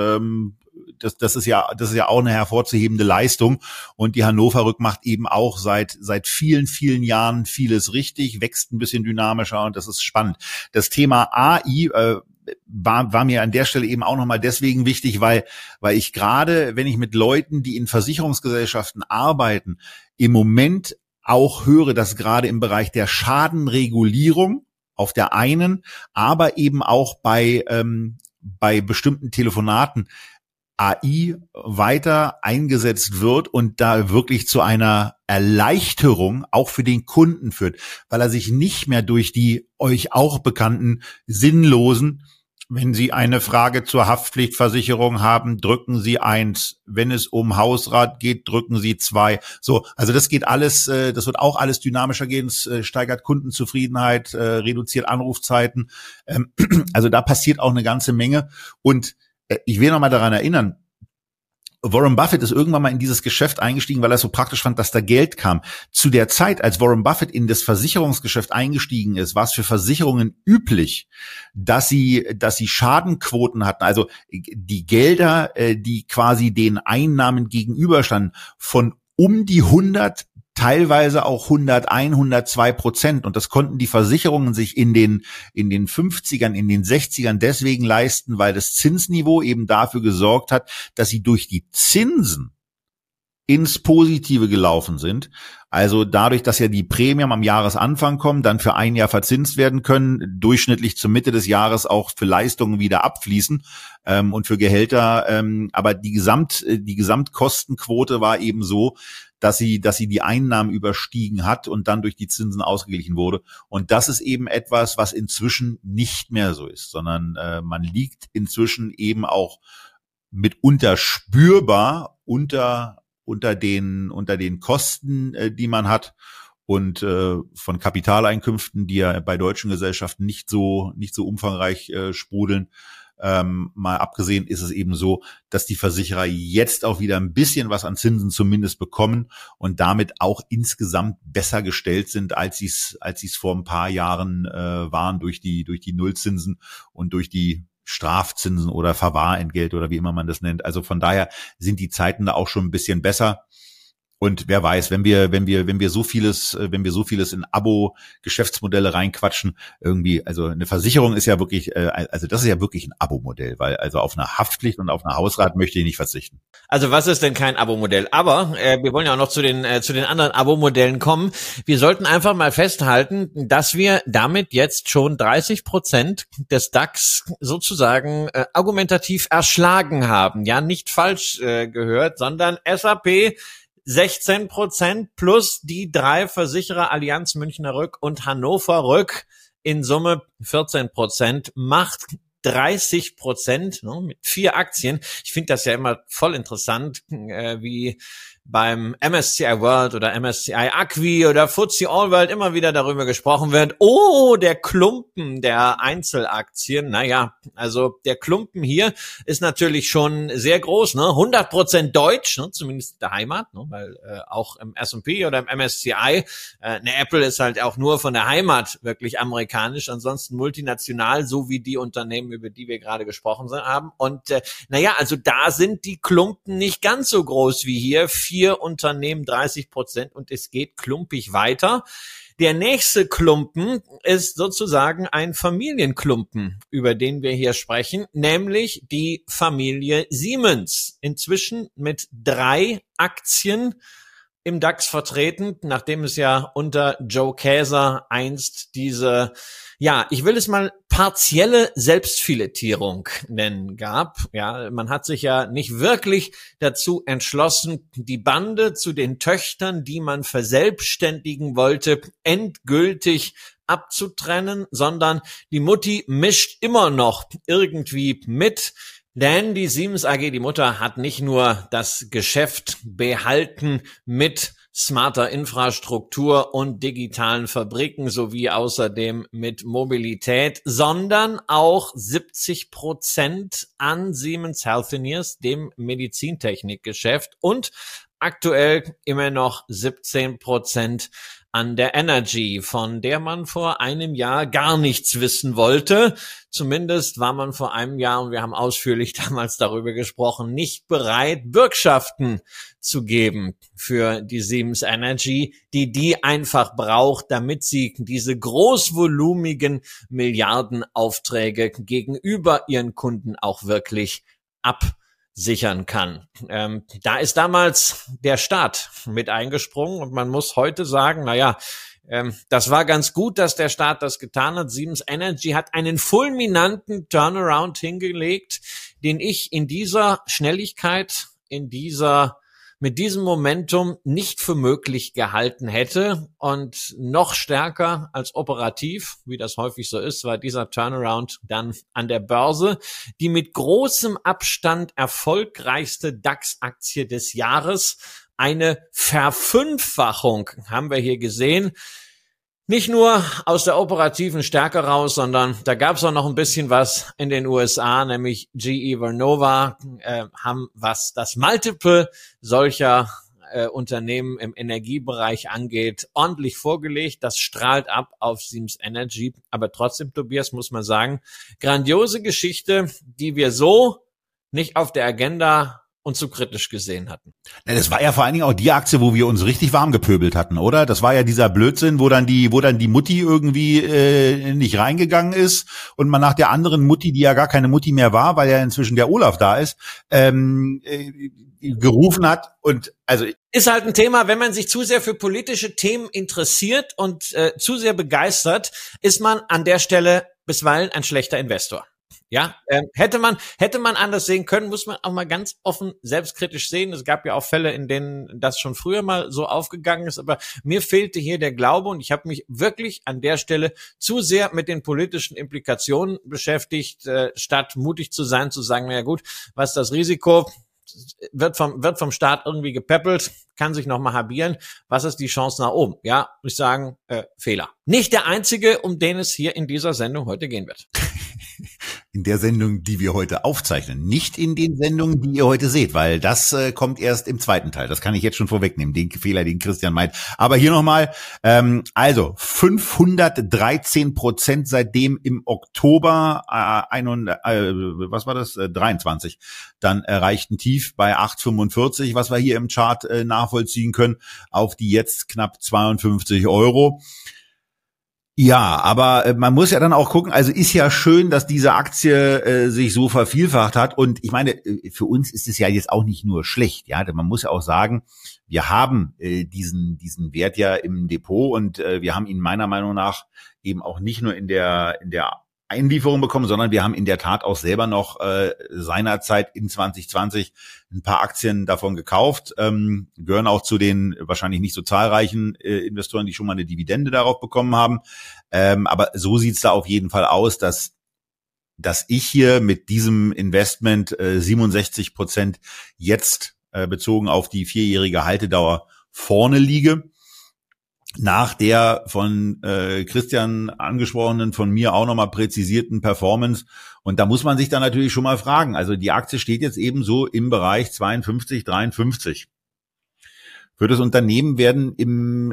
das ist ja auch eine hervorzuhebende Leistung und die Hannover Rück macht eben auch seit vielen, vielen Jahren vieles richtig, wächst ein bisschen dynamischer und das ist spannend. Das Thema AI war mir an der Stelle eben auch nochmal deswegen wichtig, weil ich gerade, wenn ich mit Leuten, die in Versicherungsgesellschaften arbeiten, im Moment auch höre, dass gerade im Bereich der Schadenregulierung auf der einen, aber eben auch bei bestimmten Telefonaten AI weiter eingesetzt wird und da wirklich zu einer Erleichterung auch für den Kunden führt, weil er sich nicht mehr durch die euch auch bekannten sinnlosen, wenn Sie eine Frage zur Haftpflichtversicherung haben, drücken Sie 1. Wenn es um Hausrat geht, drücken Sie 2. So, also das geht alles, das wird auch alles dynamischer gehen, es steigert Kundenzufriedenheit, reduziert Anrufzeiten. Also da passiert auch eine ganze Menge und ich will noch mal daran erinnern, Warren Buffett ist irgendwann mal in dieses Geschäft eingestiegen, weil er es so praktisch fand, dass da Geld kam. Zu der Zeit, als Warren Buffett in das Versicherungsgeschäft eingestiegen ist, war es für Versicherungen üblich, dass sie Schadenquoten hatten, also die Gelder, die quasi den Einnahmen gegenüberstanden, von um die 100, teilweise auch 101, 102%. Und das konnten die Versicherungen sich in den 50ern, in den 60ern deswegen leisten, weil das Zinsniveau eben dafür gesorgt hat, dass sie durch die Zinsen ins Positive gelaufen sind. Also dadurch, dass ja die Prämien am Jahresanfang kommen, dann für ein Jahr verzinst werden können, durchschnittlich zur Mitte des Jahres auch für Leistungen wieder abfließen und für Gehälter. Aber die Gesamtkostenquote war eben so, dass sie die Einnahmen überstiegen hat und dann durch die Zinsen ausgeglichen wurde. Und das ist eben etwas, was inzwischen nicht mehr so ist, sondern man liegt inzwischen eben auch mitunter spürbar unter den Kosten, die man hat und von Kapitaleinkünften, die ja bei deutschen Gesellschaften nicht so umfangreich sprudeln. Mal abgesehen ist es eben so, dass die Versicherer jetzt auch wieder ein bisschen was an Zinsen zumindest bekommen und damit auch insgesamt besser gestellt sind, als sie es vor ein paar Jahren waren durch die Nullzinsen und durch die Strafzinsen oder Verwahrentgelt oder wie immer man das nennt. Also von daher sind die Zeiten da auch schon ein bisschen besser. Und wer weiß, wenn wir so vieles in Abo-Geschäftsmodelle reinquatschen, irgendwie, also eine Versicherung ist ja wirklich, also das ist ja wirklich ein Abo-Modell, weil also auf eine Haftpflicht und auf eine Hausrat möchte ich nicht verzichten. Also was ist denn kein Abo-Modell? Aber wir wollen ja auch noch zu den anderen Abo-Modellen kommen. Wir sollten einfach mal festhalten, dass wir damit jetzt schon 30% des DAX sozusagen argumentativ erschlagen haben. Ja, nicht falsch gehört, sondern SAP 16% plus die 3 Versicherer Allianz Münchner Rück und Hannover Rück in Summe 14% macht 30%, ne, mit 4 Aktien. Ich finde das ja immer voll interessant, wie beim MSCI World oder MSCI Acqui oder FTSE All World immer wieder darüber gesprochen wird, oh, der Klumpen der Einzelaktien. Naja, also der Klumpen hier ist natürlich schon sehr groß, ne? 100% deutsch, ne? Zumindest der Heimat, ne? Weil auch im S&P oder im MSCI, eine Apple ist halt auch nur von der Heimat wirklich amerikanisch, ansonsten multinational, so wie die Unternehmen, über die wir gerade gesprochen haben. Und naja, also da sind die Klumpen nicht ganz so groß wie hier. 4 Unternehmen, 30% und es geht klumpig weiter. Der nächste Klumpen ist sozusagen ein Familienklumpen, über den wir hier sprechen, nämlich die Familie Siemens. Inzwischen mit 3 Aktien im DAX vertreten, nachdem es ja unter Joe Käser einst diese, ja, ich will es mal partielle Selbstfiletierung nennen gab. Ja, man hat sich ja nicht wirklich dazu entschlossen, die Bande zu den Töchtern, die man verselbstständigen wollte, endgültig abzutrennen, sondern die Mutti mischt immer noch irgendwie mit. Denn die Siemens AG, die Mutter, hat nicht nur das Geschäft behalten mit smarter Infrastruktur und digitalen Fabriken sowie außerdem mit Mobilität, sondern auch 70% an Siemens Healthineers, dem Medizintechnikgeschäft, und aktuell immer noch 17% an der Energy, von der man vor einem Jahr gar nichts wissen wollte. Zumindest war man vor einem Jahr, und wir haben ausführlich damals darüber gesprochen, nicht bereit, Bürgschaften zu geben für die Siemens Energy, die einfach braucht, damit sie diese großvolumigen Milliardenaufträge gegenüber ihren Kunden auch wirklich absichern kann. Da ist damals der Staat mit eingesprungen und man muss heute sagen, naja, das war ganz gut, dass der Staat das getan hat. Siemens Energy hat einen fulminanten Turnaround hingelegt, den ich in dieser Schnelligkeit, mit diesem Momentum nicht für möglich gehalten hätte. Und noch stärker als operativ, wie das häufig so ist, war dieser Turnaround dann an der Börse. Die mit großem Abstand erfolgreichste DAX-Aktie des Jahres. Eine Verfünffachung haben wir hier gesehen. Nicht nur aus der operativen Stärke raus, sondern da gab es auch noch ein bisschen was in den USA, nämlich GE Vernova haben, was das Multiple solcher Unternehmen im Energiebereich angeht, ordentlich vorgelegt. Das strahlt ab auf Siemens Energy. Aber trotzdem, Tobias, muss man sagen, grandiose Geschichte, die wir so nicht auf der Agenda und zu kritisch gesehen hatten. Das war ja vor allen Dingen auch die Aktie, wo wir uns richtig warm gepöbelt hatten, oder? Das war ja dieser Blödsinn, wo dann die Mutti irgendwie nicht reingegangen ist und man nach der anderen Mutti, die ja gar keine Mutti mehr war, weil ja inzwischen der Olaf da ist, gerufen hat. Und also ist halt ein Thema, wenn man sich zu sehr für politische Themen interessiert und zu sehr begeistert, ist man an der Stelle bisweilen ein schlechter Investor. Ja, hätte man anders sehen können, muss man auch mal ganz offen selbstkritisch sehen. Es gab ja auch Fälle, in denen das schon früher mal so aufgegangen ist, aber mir fehlte hier der Glaube und ich habe mich wirklich an der Stelle zu sehr mit den politischen Implikationen beschäftigt, statt mutig zu sein, zu sagen, na ja gut, was ist das Risiko? Wird vom Staat irgendwie gepäppelt, kann sich nochmal halbieren. Was ist die Chance nach oben? Ja, muss ich sagen, Fehler. Nicht der einzige, um den es hier in dieser Sendung heute gehen wird. In der Sendung, die wir heute aufzeichnen, nicht in den Sendungen, die ihr heute seht, weil das kommt erst im zweiten Teil. Das kann ich jetzt schon vorwegnehmen, den Fehler, den Christian meint. Aber hier nochmal, also 513% seitdem im Oktober 23 dann erreichten Tief bei 8,45, was wir hier im Chart nachvollziehen können, auf die jetzt knapp 52 Euro. Ja, aber man muss ja dann auch gucken, also ist ja schön, dass diese Aktie sich so vervielfacht hat und ich meine, für uns ist es ja jetzt auch nicht nur schlecht, ja, man muss ja auch sagen, wir haben diesen Wert ja im Depot und wir haben ihn meiner Meinung nach eben auch nicht nur in der Einlieferung bekommen, sondern wir haben in der Tat auch selber noch seinerzeit in 2020 ein paar Aktien davon gekauft, gehören auch zu den wahrscheinlich nicht so zahlreichen Investoren, die schon mal eine Dividende darauf bekommen haben. Aber so sieht's da auf jeden Fall aus, dass ich hier mit diesem Investment 67% jetzt bezogen auf die 4-jährige Haltedauer vorne liege. Nach der von Christian angesprochenen, von mir auch nochmal präzisierten Performance. Und da muss man sich dann natürlich schon mal fragen. Also die Aktie steht jetzt eben so im Bereich 52, 53. Für das Unternehmen werden im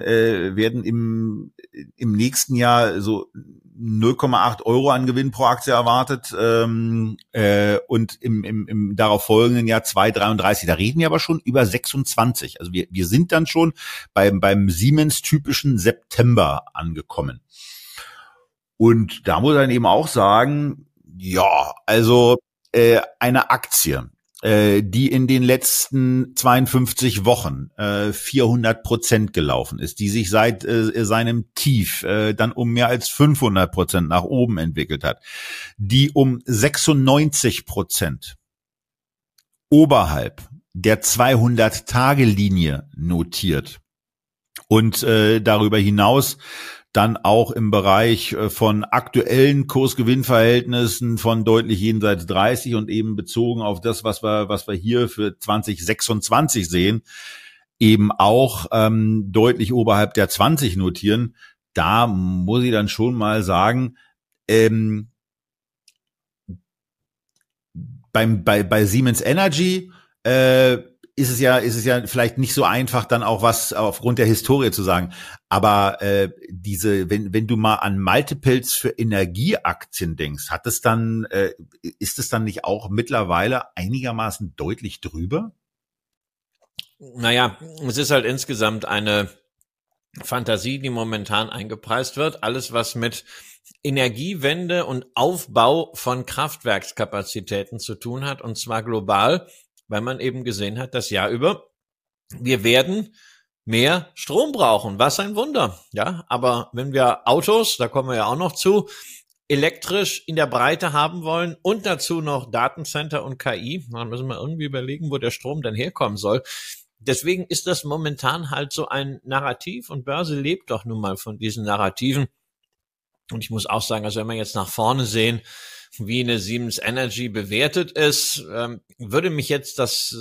nächsten Jahr so 0,8 Euro an Gewinn pro Aktie erwartet und im darauf folgenden Jahr 2,33. Da reden wir aber schon über 26. Also wir sind dann schon beim Siemens-typischen September angekommen. Und da muss man eben auch sagen, ja, also eine Aktie, die in den letzten 52 Wochen 400% gelaufen ist, die sich seit seinem Tief dann um mehr als 500% nach oben entwickelt hat, die um 96% oberhalb der 200-Tage-Linie notiert und darüber hinaus dann auch im Bereich von aktuellen Kursgewinnverhältnissen von deutlich jenseits 30 und eben bezogen auf das, was wir hier für 2026 sehen, eben auch deutlich oberhalb der 20 notieren. Da muss ich dann schon mal sagen, bei Siemens Energy ist es ja vielleicht nicht so einfach, dann auch was aufgrund der Historie zu sagen. Aber wenn du mal an Multiples für Energieaktien denkst, ist es dann nicht auch mittlerweile einigermaßen deutlich drüber? Naja, es ist halt insgesamt eine Fantasie, die momentan eingepreist wird. Alles, was mit Energiewende und Aufbau von Kraftwerkskapazitäten zu tun hat, und zwar global, weil man eben gesehen hat, das Jahr über, wir werden mehr Strom brauchen. Was ein Wunder, ja. Aber wenn wir Autos, da kommen wir ja auch noch zu, elektrisch in der Breite haben wollen und dazu noch Datencenter und KI, dann müssen wir irgendwie überlegen, wo der Strom dann herkommen soll. Deswegen ist das momentan halt so ein Narrativ und Börse lebt doch nun mal von diesen Narrativen. Und ich muss auch sagen, also wenn wir jetzt nach vorne sehen, wie eine Siemens Energy bewertet ist, würde mich jetzt das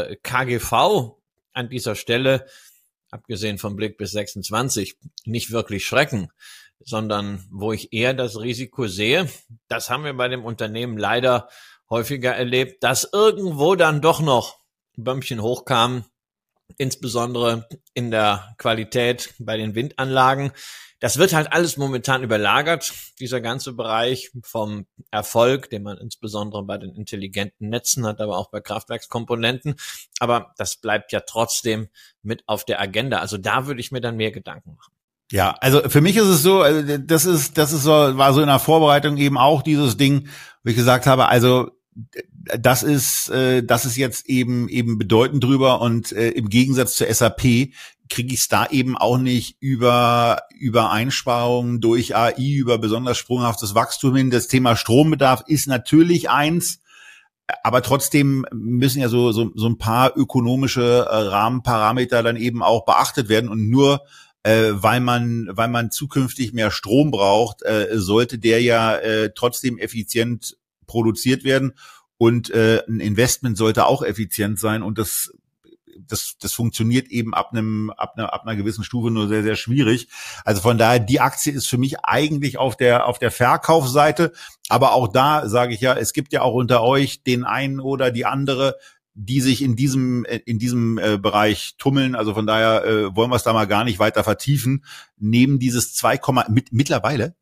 KGV an dieser Stelle, abgesehen vom Blick bis 26, nicht wirklich schrecken, sondern wo ich eher das Risiko sehe, das haben wir bei dem Unternehmen leider häufiger erlebt, dass irgendwo dann doch noch ein Bömmchen hochkam, insbesondere in der Qualität bei den Windanlagen. Das wird halt alles momentan überlagert, dieser ganze Bereich vom Erfolg, den man insbesondere bei den intelligenten Netzen hat, aber auch bei Kraftwerkskomponenten. Aber das bleibt ja trotzdem mit auf der Agenda. Also da würde ich mir dann mehr Gedanken machen. Ja, also für mich ist es so, das ist so, war so in der Vorbereitung eben auch dieses Ding, wo ich gesagt habe, also das ist jetzt eben bedeutend drüber und im Gegensatz zur SAP kriege ich es da eben auch nicht über Einsparungen durch AI, über besonders sprunghaftes Wachstum hin. Das Thema Strombedarf ist natürlich eins, aber trotzdem müssen ja so ein paar ökonomische Rahmenparameter dann eben auch beachtet werden und nur weil man zukünftig mehr Strom braucht, sollte der ja trotzdem effizient produziert werden und ein Investment sollte auch effizient sein und das funktioniert eben ab einer gewissen Stufe nur sehr, sehr schwierig. Also von daher, die Aktie ist für mich eigentlich auf der Verkaufsseite. Aber auch da sage ich ja, es gibt ja auch unter euch den einen oder die andere, die sich in diesem Bereich tummeln. Also von daher wollen wir es da mal gar nicht weiter vertiefen. Nehmen dieses mittlerweile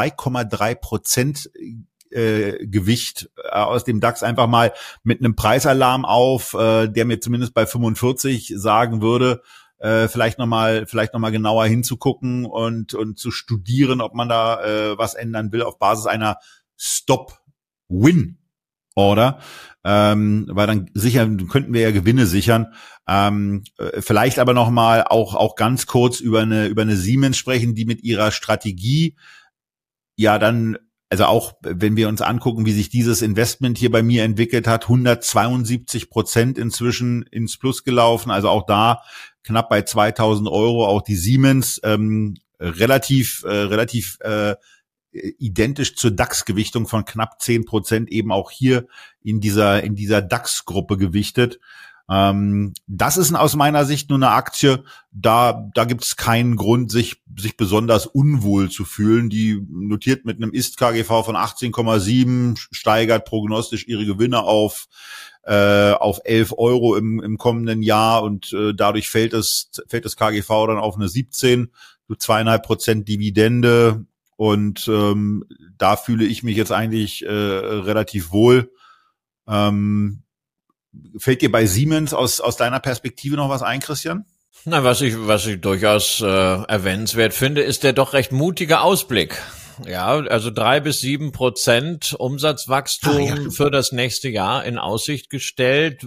2,3% Gewicht aus dem DAX einfach mal mit einem Preisalarm auf, der mir zumindest bei 45 sagen würde, vielleicht noch mal genauer hinzugucken und zu studieren, ob man da was ändern will auf Basis einer Stop-Win-Order, weil dann könnten wir ja Gewinne sichern. Vielleicht aber noch mal auch ganz kurz über eine Siemens sprechen, die mit ihrer Strategie ja dann, also auch wenn wir uns angucken, wie sich dieses Investment hier bei mir entwickelt hat, 172% inzwischen ins Plus gelaufen. Also auch da knapp bei 2.000 Euro. Auch die Siemens relativ identisch zur DAX-Gewichtung von knapp 10%, eben auch hier in dieser DAX-Gruppe gewichtet. Das ist aus meiner Sicht nur eine Aktie, da gibt es keinen Grund, sich besonders unwohl zu fühlen. Die notiert mit einem Ist-KGV von 18,7, steigert prognostisch ihre Gewinne auf 11 Euro im kommenden Jahr und dadurch fällt das KGV dann auf eine 17, so 2,5% Dividende und da fühle ich mich jetzt eigentlich relativ wohl. Fällt dir bei Siemens aus deiner Perspektive noch was ein, Christian? Na, was ich durchaus erwähnenswert finde, ist der doch recht mutige Ausblick. Ja, also 3-7% Umsatzwachstum für das nächste Jahr in Aussicht gestellt,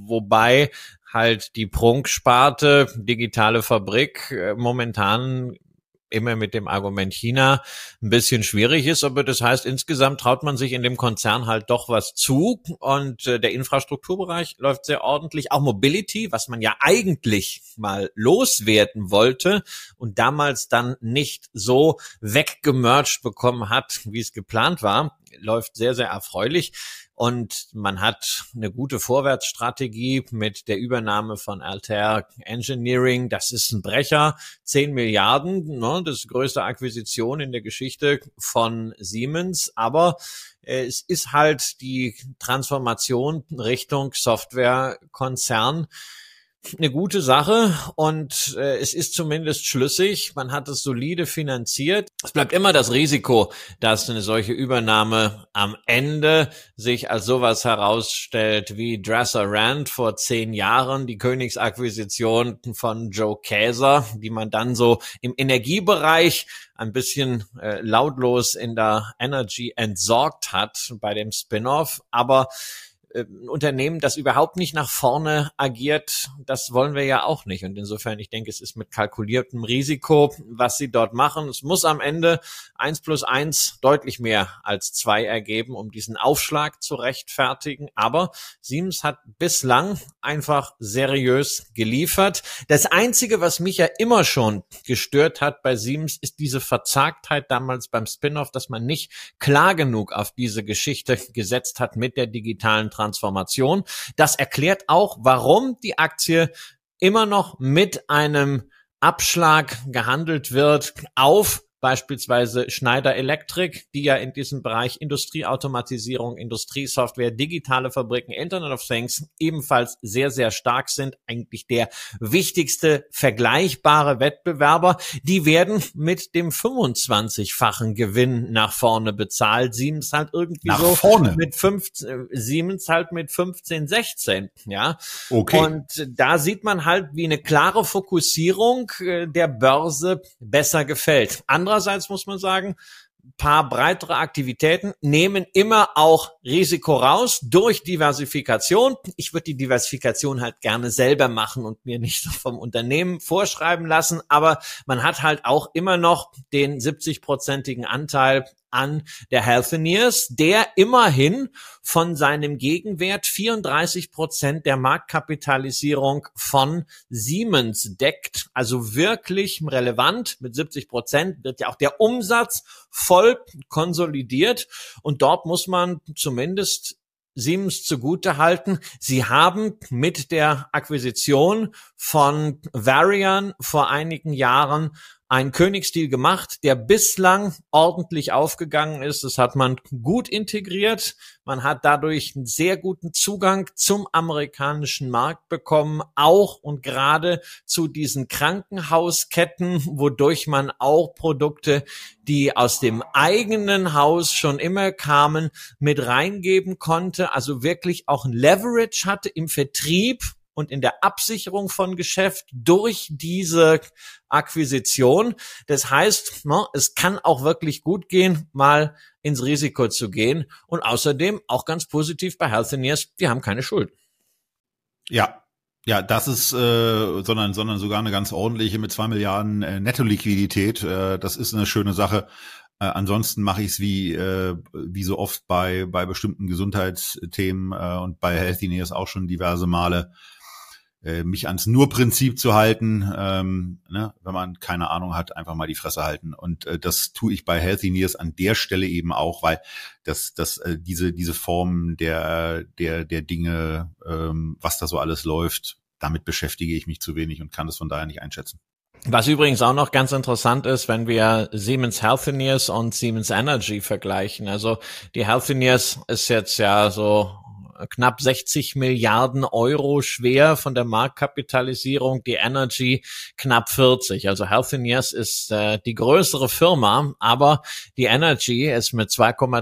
wobei halt die Prunksparte digitale Fabrik momentan immer mit dem Argument China ein bisschen schwierig ist, aber das heißt, insgesamt traut man sich in dem Konzern halt doch was zu und der Infrastrukturbereich läuft sehr ordentlich. Auch Mobility, was man ja eigentlich mal loswerden wollte und damals dann nicht so weggemerged bekommen hat, wie es geplant war, läuft sehr, sehr erfreulich. Und man hat eine gute Vorwärtsstrategie mit der Übernahme von Altair Engineering. Das ist ein Brecher, 10 Milliarden, ne, das ist die größte Akquisition in der Geschichte von Siemens. Aber es ist halt die Transformation Richtung Softwarekonzern eine gute Sache und es ist zumindest schlüssig. Man hat es solide finanziert. Es bleibt immer das Risiko, dass eine solche Übernahme am Ende sich als sowas herausstellt wie Dresser-Rand vor 10 Jahren, die Königsakquisition von Joe Kaeser, die man dann so im Energiebereich ein bisschen lautlos in der Energy entsorgt hat bei dem Spin-off. Aber ein Unternehmen, das überhaupt nicht nach vorne agiert, das wollen wir ja auch nicht. Und insofern, ich denke, es ist mit kalkuliertem Risiko, was sie dort machen. Es muss am Ende 1 + 1 deutlich mehr als 2 ergeben, um diesen Aufschlag zu rechtfertigen. Aber Siemens hat bislang einfach seriös geliefert. Das Einzige, was mich ja immer schon gestört hat bei Siemens, ist diese Verzagtheit damals beim Spin-off, dass man nicht klar genug auf diese Geschichte gesetzt hat mit der digitalen Transformation. Das erklärt auch, warum die Aktie immer noch mit einem Abschlag gehandelt wird auf beispielsweise Schneider Electric, die ja in diesem Bereich Industrieautomatisierung, Industriesoftware, digitale Fabriken, Internet of Things ebenfalls sehr, sehr stark sind. Eigentlich der wichtigste vergleichbare Wettbewerber. Die werden mit dem 25-fachen Gewinn nach vorne bezahlt. Siemens halt irgendwie nach so vorne. Mit 15, 16, ja. Okay. Und da sieht man halt, wie eine klare Fokussierung der Börse besser gefällt. Andererseits muss man sagen, paar breitere Aktivitäten nehmen immer auch Risiko raus durch Diversifikation. Ich würde die Diversifikation halt gerne selber machen und mir nicht vom Unternehmen vorschreiben lassen, aber man hat halt auch immer noch den 70-prozentigen Anteil an der Healthineers, der immerhin von seinem Gegenwert 34% der Marktkapitalisierung von Siemens deckt. Also wirklich relevant. Mit 70% wird ja auch der Umsatz voll konsolidiert. Und dort muss man zumindest Siemens zugute halten. Sie haben mit der Akquisition von Varian vor einigen Jahren einen Königsstil gemacht, der bislang ordentlich aufgegangen ist. Das hat man gut integriert. Man hat dadurch einen sehr guten Zugang zum amerikanischen Markt bekommen, auch und gerade zu diesen Krankenhausketten, wodurch man auch Produkte, die aus dem eigenen Haus schon immer kamen, mit reingeben konnte. Also wirklich auch ein Leverage hatte im Vertrieb und in der Absicherung von Geschäft durch diese Akquisition. Das heißt, es kann auch wirklich gut gehen, mal ins Risiko zu gehen. Und außerdem auch ganz positiv bei Healthineers, die haben keine Schulden. Ja, das ist, sondern sogar eine ganz ordentliche mit 2 Milliarden Netto-Liquidität. Das ist eine schöne Sache. Ansonsten mache ich es wie so oft bei bestimmten Gesundheitsthemen und bei Healthineers auch schon diverse Male. mich ans Nur-Prinzip zu halten, ne, wenn man keine Ahnung hat, einfach mal die Fresse halten. Und das tue ich bei Healthineers an der Stelle eben auch, weil diese Form der Dinge, was da so alles läuft, damit beschäftige ich mich zu wenig und kann das von daher nicht einschätzen. Was übrigens auch noch ganz interessant ist, wenn wir Siemens Healthineers und Siemens Energy vergleichen. Also die Healthineers ist jetzt ja so knapp 60 Milliarden Euro schwer von der Marktkapitalisierung, die Energy knapp 40. Also Healthineers ist die größere Firma, aber die Energy ist mit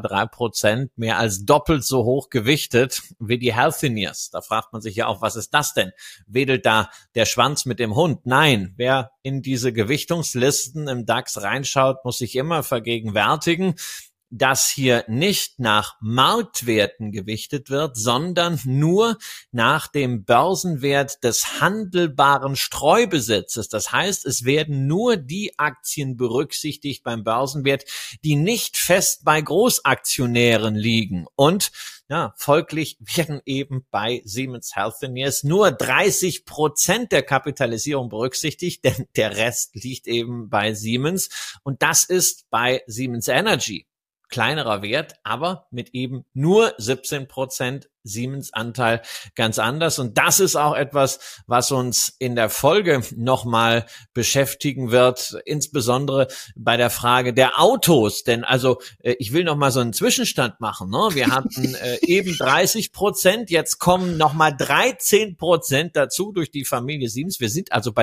2,3% mehr als doppelt so hoch gewichtet wie die Healthineers. Da fragt man sich ja auch, was ist das denn? Wedelt da der Schwanz mit dem Hund? Nein, wer in diese Gewichtungslisten im DAX reinschaut, muss sich immer vergegenwärtigen, dass hier nicht nach Marktwerten gewichtet wird, sondern nur nach dem Börsenwert des handelbaren Streubesitzes. Das heißt, es werden nur die Aktien berücksichtigt beim Börsenwert, die nicht fest bei Großaktionären liegen. Und ja, folglich werden eben bei Siemens Healthineers nur 30% der Kapitalisierung berücksichtigt, denn der Rest liegt eben bei Siemens. Und das ist bei Siemens Energy kleinerer Wert, aber mit eben nur 17% Siemens-Anteil ganz anders. Und das ist auch etwas, was uns in der Folge nochmal beschäftigen wird, insbesondere bei der Frage der Autos. Denn also ich will nochmal so einen Zwischenstand machen. Ne? Wir hatten eben 30%, jetzt kommen nochmal 13% dazu durch die Familie Siemens. Wir sind also bei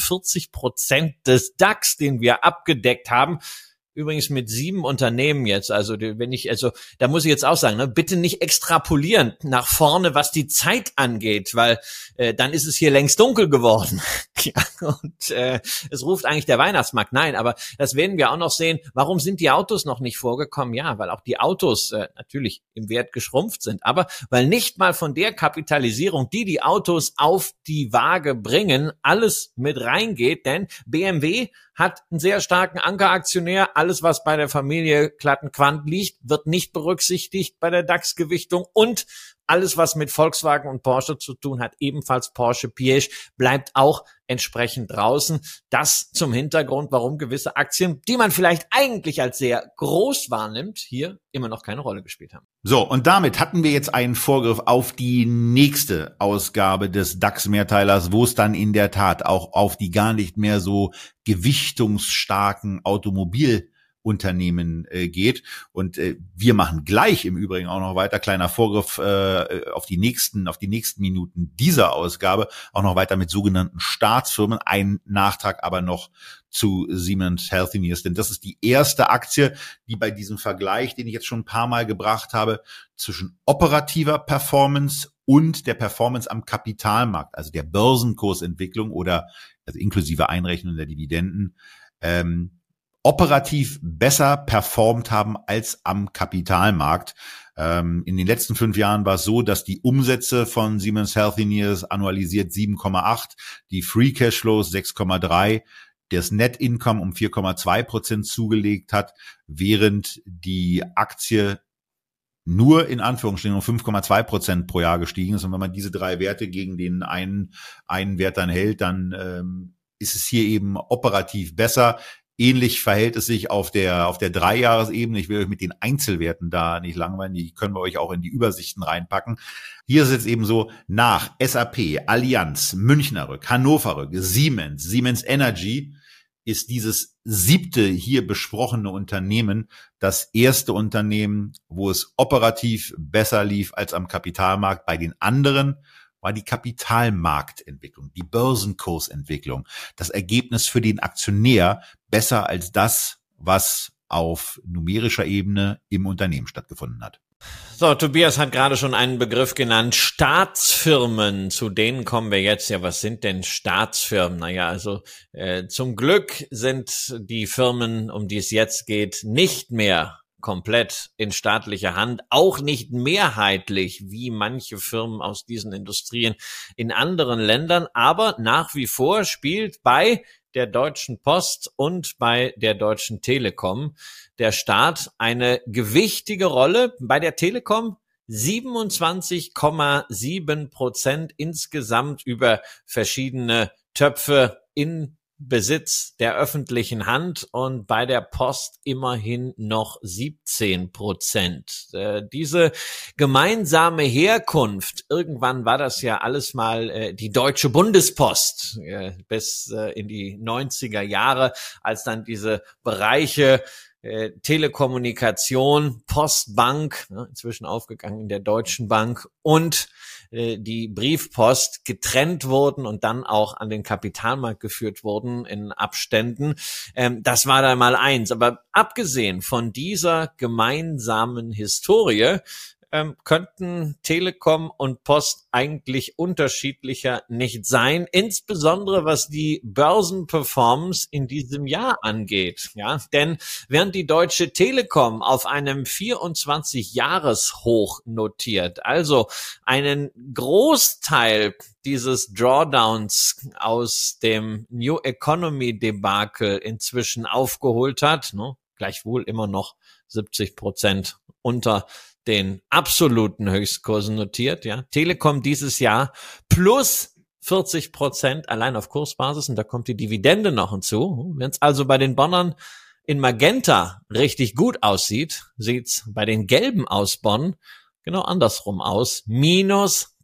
43% des DAX, den wir abgedeckt haben. Übrigens mit 7 Unternehmen jetzt, also da muss ich jetzt auch sagen, ne, bitte nicht extrapolieren nach vorne, was die Zeit angeht, weil dann ist es hier längst dunkel geworden. Ja, und es ruft eigentlich der Weihnachtsmarkt. Nein, aber das werden wir auch noch sehen. Warum sind die Autos noch nicht vorgekommen? Ja, weil auch die Autos natürlich im Wert geschrumpft sind, aber weil nicht mal von der Kapitalisierung, die Autos auf die Waage bringen, alles mit reingeht, denn BMW hat einen sehr starken Ankeraktionär. Alles, was bei der Familie Klatten-Quandt liegt, wird nicht berücksichtigt bei der DAX-Gewichtung. Und alles, was mit Volkswagen und Porsche zu tun hat, ebenfalls Porsche Piëge, bleibt auch entsprechend draußen. Das zum Hintergrund, warum gewisse Aktien, die man vielleicht eigentlich als sehr groß wahrnimmt, hier immer noch keine Rolle gespielt haben. So, und damit hatten wir jetzt einen Vorgriff auf die nächste Ausgabe des DAX-Mehrteilers, wo es dann in der Tat auch auf die gar nicht mehr so gewichtungsstarken Automobilunternehmen geht. Und wir machen gleich im Übrigen auch noch weiter, kleiner Vorgriff auf die nächsten Minuten dieser Ausgabe, auch noch weiter mit sogenannten Staatsfirmen. Ein Nachtrag aber noch zu Siemens Healthineers, denn das ist die erste Aktie, die bei diesem Vergleich, den ich jetzt schon ein paar Mal gebracht habe, zwischen operativer Performance und der Performance am Kapitalmarkt, also der Börsenkursentwicklung oder also inklusive Einrechnung der Dividenden, operativ besser performt haben als am Kapitalmarkt. In den letzten 5 Jahren war es so, dass die Umsätze von Siemens Healthineers annualisiert 7,8, die Free Cashflows 6,3, das Net Income um 4,2% zugelegt hat, während die Aktie nur in Anführungsstrichen um 5,2% pro Jahr gestiegen ist. Und wenn man diese 3 Werte gegen den einen Wert dann hält, dann ist es hier eben operativ besser. Ähnlich verhält es sich auf der 3-Jahres-Ebene. Ich will euch mit den Einzelwerten da nicht langweilen. Die können wir euch auch in die Übersichten reinpacken. Hier ist es eben so, nach SAP, Allianz, Münchner Rück, Hannover Rück, Siemens Energy ist dieses 7. hier besprochene Unternehmen das erste Unternehmen, wo es operativ besser lief als am Kapitalmarkt. Bei den anderen war die Kapitalmarktentwicklung, die Börsenkursentwicklung, das Ergebnis für den Aktionär besser als das, was auf numerischer Ebene im Unternehmen stattgefunden hat. So, Tobias hat gerade schon einen Begriff genannt, Staatsfirmen, zu denen kommen wir jetzt. Ja, was sind denn Staatsfirmen? Naja, also zum Glück sind die Firmen, um die es jetzt geht, nicht mehr komplett in staatlicher Hand, auch nicht mehrheitlich wie manche Firmen aus diesen Industrien in anderen Ländern, aber nach wie vor spielt bei der Deutschen Post und bei der Deutschen Telekom der Staat eine gewichtige Rolle. Bei der Telekom 27,7% insgesamt über verschiedene Töpfe in Besitz der öffentlichen Hand und bei der Post immerhin noch 17%. Diese gemeinsame Herkunft, irgendwann war das ja alles mal die Deutsche Bundespost, bis in die 90er Jahre, als dann diese Bereiche Telekommunikation, Postbank, inzwischen aufgegangen in der Deutschen Bank, und die Briefpost getrennt wurden und dann auch an den Kapitalmarkt geführt wurden in Abständen. Das war da mal eins. Aber abgesehen von dieser gemeinsamen Historie könnten Telekom und Post eigentlich unterschiedlicher nicht sein, insbesondere was die Börsenperformance in diesem Jahr angeht. Ja, denn während die Deutsche Telekom auf einem 24-Jahres-Hoch notiert, also einen Großteil dieses Drawdowns aus dem New Economy Debakel inzwischen aufgeholt hat, gleichwohl immer noch 70% unter den absoluten Höchstkursen notiert, ja. Telekom dieses Jahr plus 40% allein auf Kursbasis, und da kommt die Dividende noch hinzu. Wenn es also bei den Bonnern in Magenta richtig gut aussieht, sieht's bei den gelben Ausbonnen genau andersrum aus. Minus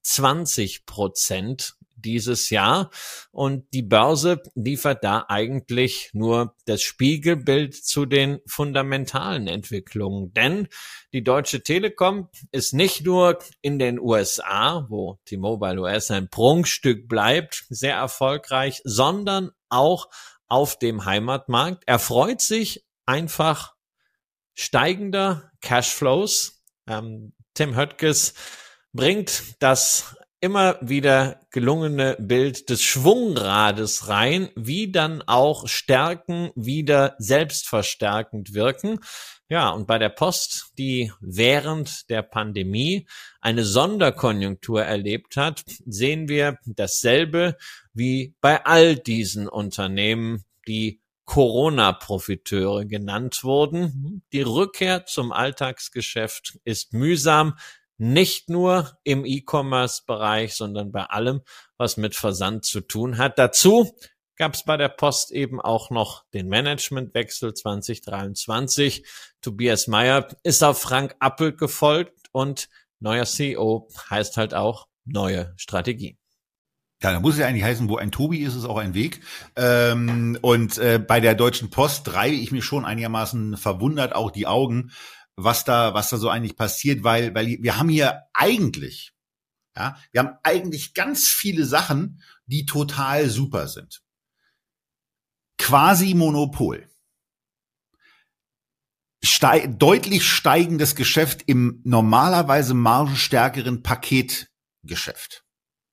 20% dieses Jahr, und die Börse liefert da eigentlich nur das Spiegelbild zu den fundamentalen Entwicklungen, denn die Deutsche Telekom ist nicht nur in den USA, wo T-Mobile US ein Prunkstück bleibt, sehr erfolgreich, sondern auch auf dem Heimatmarkt, erfreut sich einfach steigender Cashflows. Tim Höttges bringt das immer wieder gelungene Bild des Schwungrades rein, wie dann auch Stärken wieder selbstverstärkend wirken. Ja, und bei der Post, die während der Pandemie eine Sonderkonjunktur erlebt hat, sehen wir dasselbe wie bei all diesen Unternehmen, die Corona-Profiteure genannt wurden. Die Rückkehr zum Alltagsgeschäft ist mühsam, nicht nur im E-Commerce-Bereich, sondern bei allem, was mit Versand zu tun hat. Dazu gab es bei der Post eben auch noch den Managementwechsel 2023. Tobias Meyer ist auf Frank Appel gefolgt, und neuer CEO heißt halt auch neue Strategie. Ja, da muss es ja eigentlich heißen, wo ein Tobi ist, ist auch ein Weg. Bei der Deutschen Post reibe ich mir schon einigermaßen verwundert auch die Augen, was da so eigentlich passiert, weil wir haben hier eigentlich, wir haben eigentlich ganz viele Sachen, die total super sind. Quasi Monopol. Deutlich steigendes Geschäft im normalerweise margenstärkeren Paketgeschäft.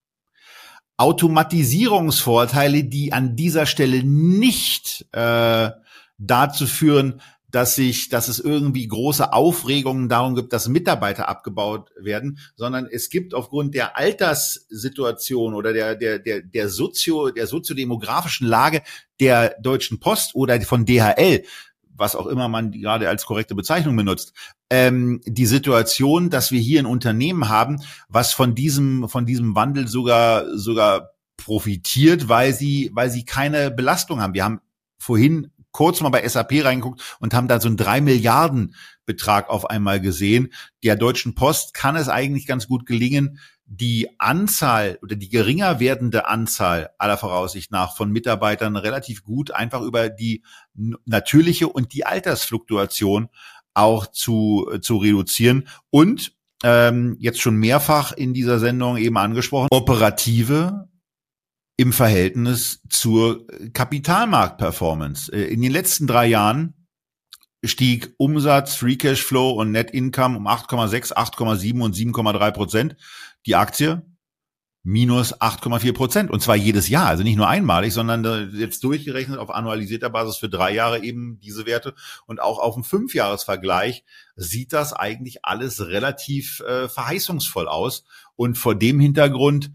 Automatisierungsvorteile, die an dieser Stelle nicht dazu führen, dass es irgendwie große Aufregungen darum gibt, dass Mitarbeiter abgebaut werden, sondern es gibt aufgrund der Alterssituation oder der soziodemografischen Lage der Deutschen Post oder von DHL, was auch immer man gerade als korrekte Bezeichnung benutzt, die Situation, dass wir hier ein Unternehmen haben, was von diesem Wandel sogar profitiert, weil sie keine Belastung haben. Wir haben vorhin kurz mal bei SAP reingeguckt und haben da so einen 3 Milliarden Betrag auf einmal gesehen. Der Deutschen Post kann es eigentlich ganz gut gelingen, die Anzahl oder die geringer werdende Anzahl aller Voraussicht nach von Mitarbeitern relativ gut einfach über die natürliche und die Altersfluktuation auch zu reduzieren. Und jetzt schon mehrfach in dieser Sendung eben angesprochen, operative im Verhältnis zur Kapitalmarktperformance. In den letzten 3 Jahren stieg Umsatz, Free Cashflow und Net Income um 8,6, 8,7 und 7,3%. Die Aktie minus 8,4%. Und zwar jedes Jahr, also nicht nur einmalig, sondern jetzt durchgerechnet auf annualisierter Basis für 3 Jahre eben diese Werte. Und auch auf dem 5-Jahres-Vergleich sieht das eigentlich alles relativ verheißungsvoll aus. Und vor dem Hintergrund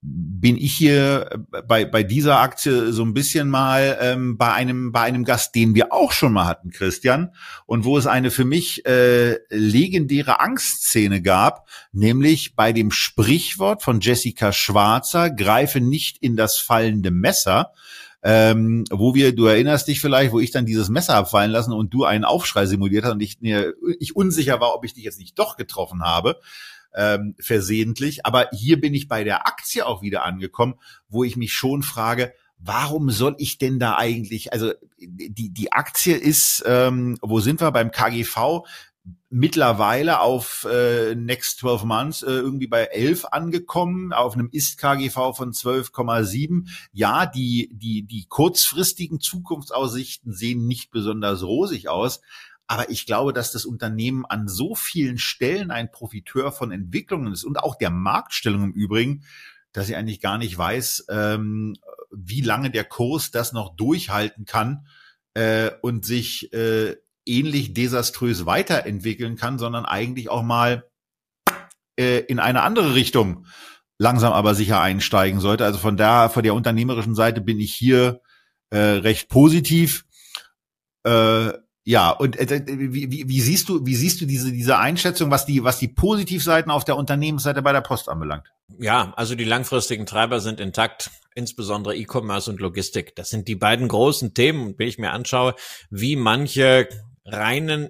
bin ich hier bei dieser Aktie so ein bisschen mal bei einem Gast, den wir auch schon mal hatten, Christian, und wo es eine für mich legendäre Angstszene gab, nämlich bei dem Sprichwort von Jessica Schwarzer: Greife nicht in das fallende Messer. Du erinnerst dich vielleicht, wo ich dann dieses Messer hab fallen lassen und du einen Aufschrei simuliert hast und ich unsicher war, ob ich dich jetzt nicht doch getroffen habe, versehentlich. Aber hier bin ich bei der Aktie auch wieder angekommen, wo ich mich schon frage, warum soll ich denn da eigentlich, also die Aktie ist, wo sind wir beim KGV? Mittlerweile auf Next 12 Months irgendwie bei 11 angekommen, auf einem Ist-KGV von 12,7. Ja, die kurzfristigen Zukunftsaussichten sehen nicht besonders rosig aus, aber ich glaube, dass das Unternehmen an so vielen Stellen ein Profiteur von Entwicklungen ist und auch der Marktstellung im Übrigen, dass ich eigentlich gar nicht weiß, wie lange der Kurs das noch durchhalten kann und sich ähnlich desaströs weiterentwickeln kann, sondern eigentlich auch mal in eine andere Richtung langsam aber sicher einsteigen sollte. Also von der unternehmerischen Seite bin ich hier recht positiv. Ja, und wie siehst du diese Einschätzung, was die Positivseiten auf der Unternehmensseite bei der Post anbelangt? Ja, also die langfristigen Treiber sind intakt, insbesondere E-Commerce und Logistik. Das sind die beiden großen Themen. Und wenn ich mir anschaue, wie manche reinen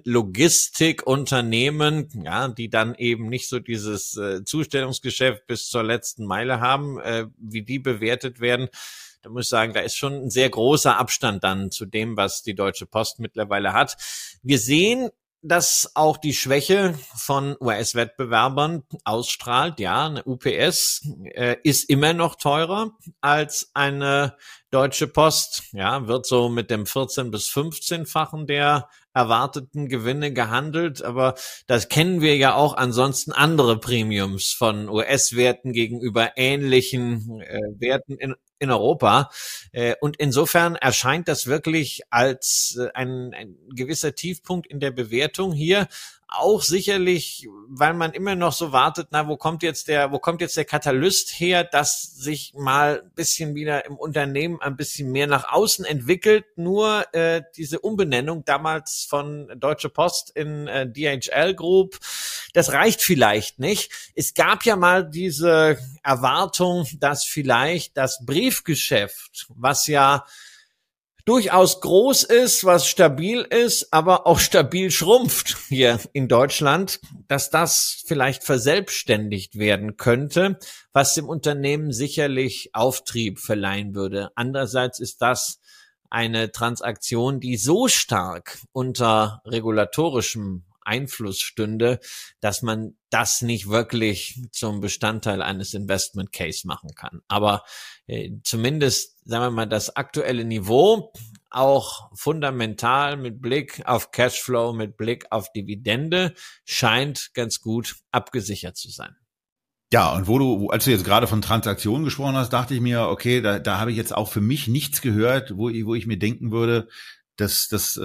Logistikunternehmen, ja, die dann eben nicht so dieses Zustellungsgeschäft bis zur letzten Meile haben, wie die bewertet werden, da muss ich sagen, da ist schon ein sehr großer Abstand dann zu dem, was die Deutsche Post mittlerweile hat. Wir sehen, dass auch die Schwäche von US-Wettbewerbern ausstrahlt. Ja, eine UPS ist immer noch teurer als eine Deutsche Post. Ja, wird so mit dem 14- bis 15-fachen der erwarteten Gewinne gehandelt. Aber das kennen wir ja auch ansonsten andere Premiums von US-Werten gegenüber ähnlichen Werten in Europa. Und insofern erscheint das wirklich als ein gewisser Tiefpunkt in der Bewertung hier. Auch sicherlich, weil man immer noch so wartet, wo kommt jetzt der Katalyst her, dass sich mal ein bisschen wieder im Unternehmen ein bisschen mehr nach außen entwickelt. Nur diese Umbenennung damals von Deutsche Post in DHL Group, das reicht vielleicht nicht. Es gab ja mal diese Erwartung, dass vielleicht das Briefgeschäft, was ja durchaus groß ist, was stabil ist, aber auch stabil schrumpft hier in Deutschland, dass das vielleicht verselbstständigt werden könnte, was dem Unternehmen sicherlich Auftrieb verleihen würde. Andererseits ist das eine Transaktion, die so stark unter regulatorischem Einfluss stünde, dass man das nicht wirklich zum Bestandteil eines Investment Case machen kann. Aber zumindest, sagen wir mal, das aktuelle Niveau, auch fundamental mit Blick auf Cashflow, mit Blick auf Dividende, scheint ganz gut abgesichert zu sein. Ja, und als du jetzt gerade von Transaktionen gesprochen hast, dachte ich mir, okay, da habe ich jetzt auch für mich nichts gehört, wo ich mir denken würde, das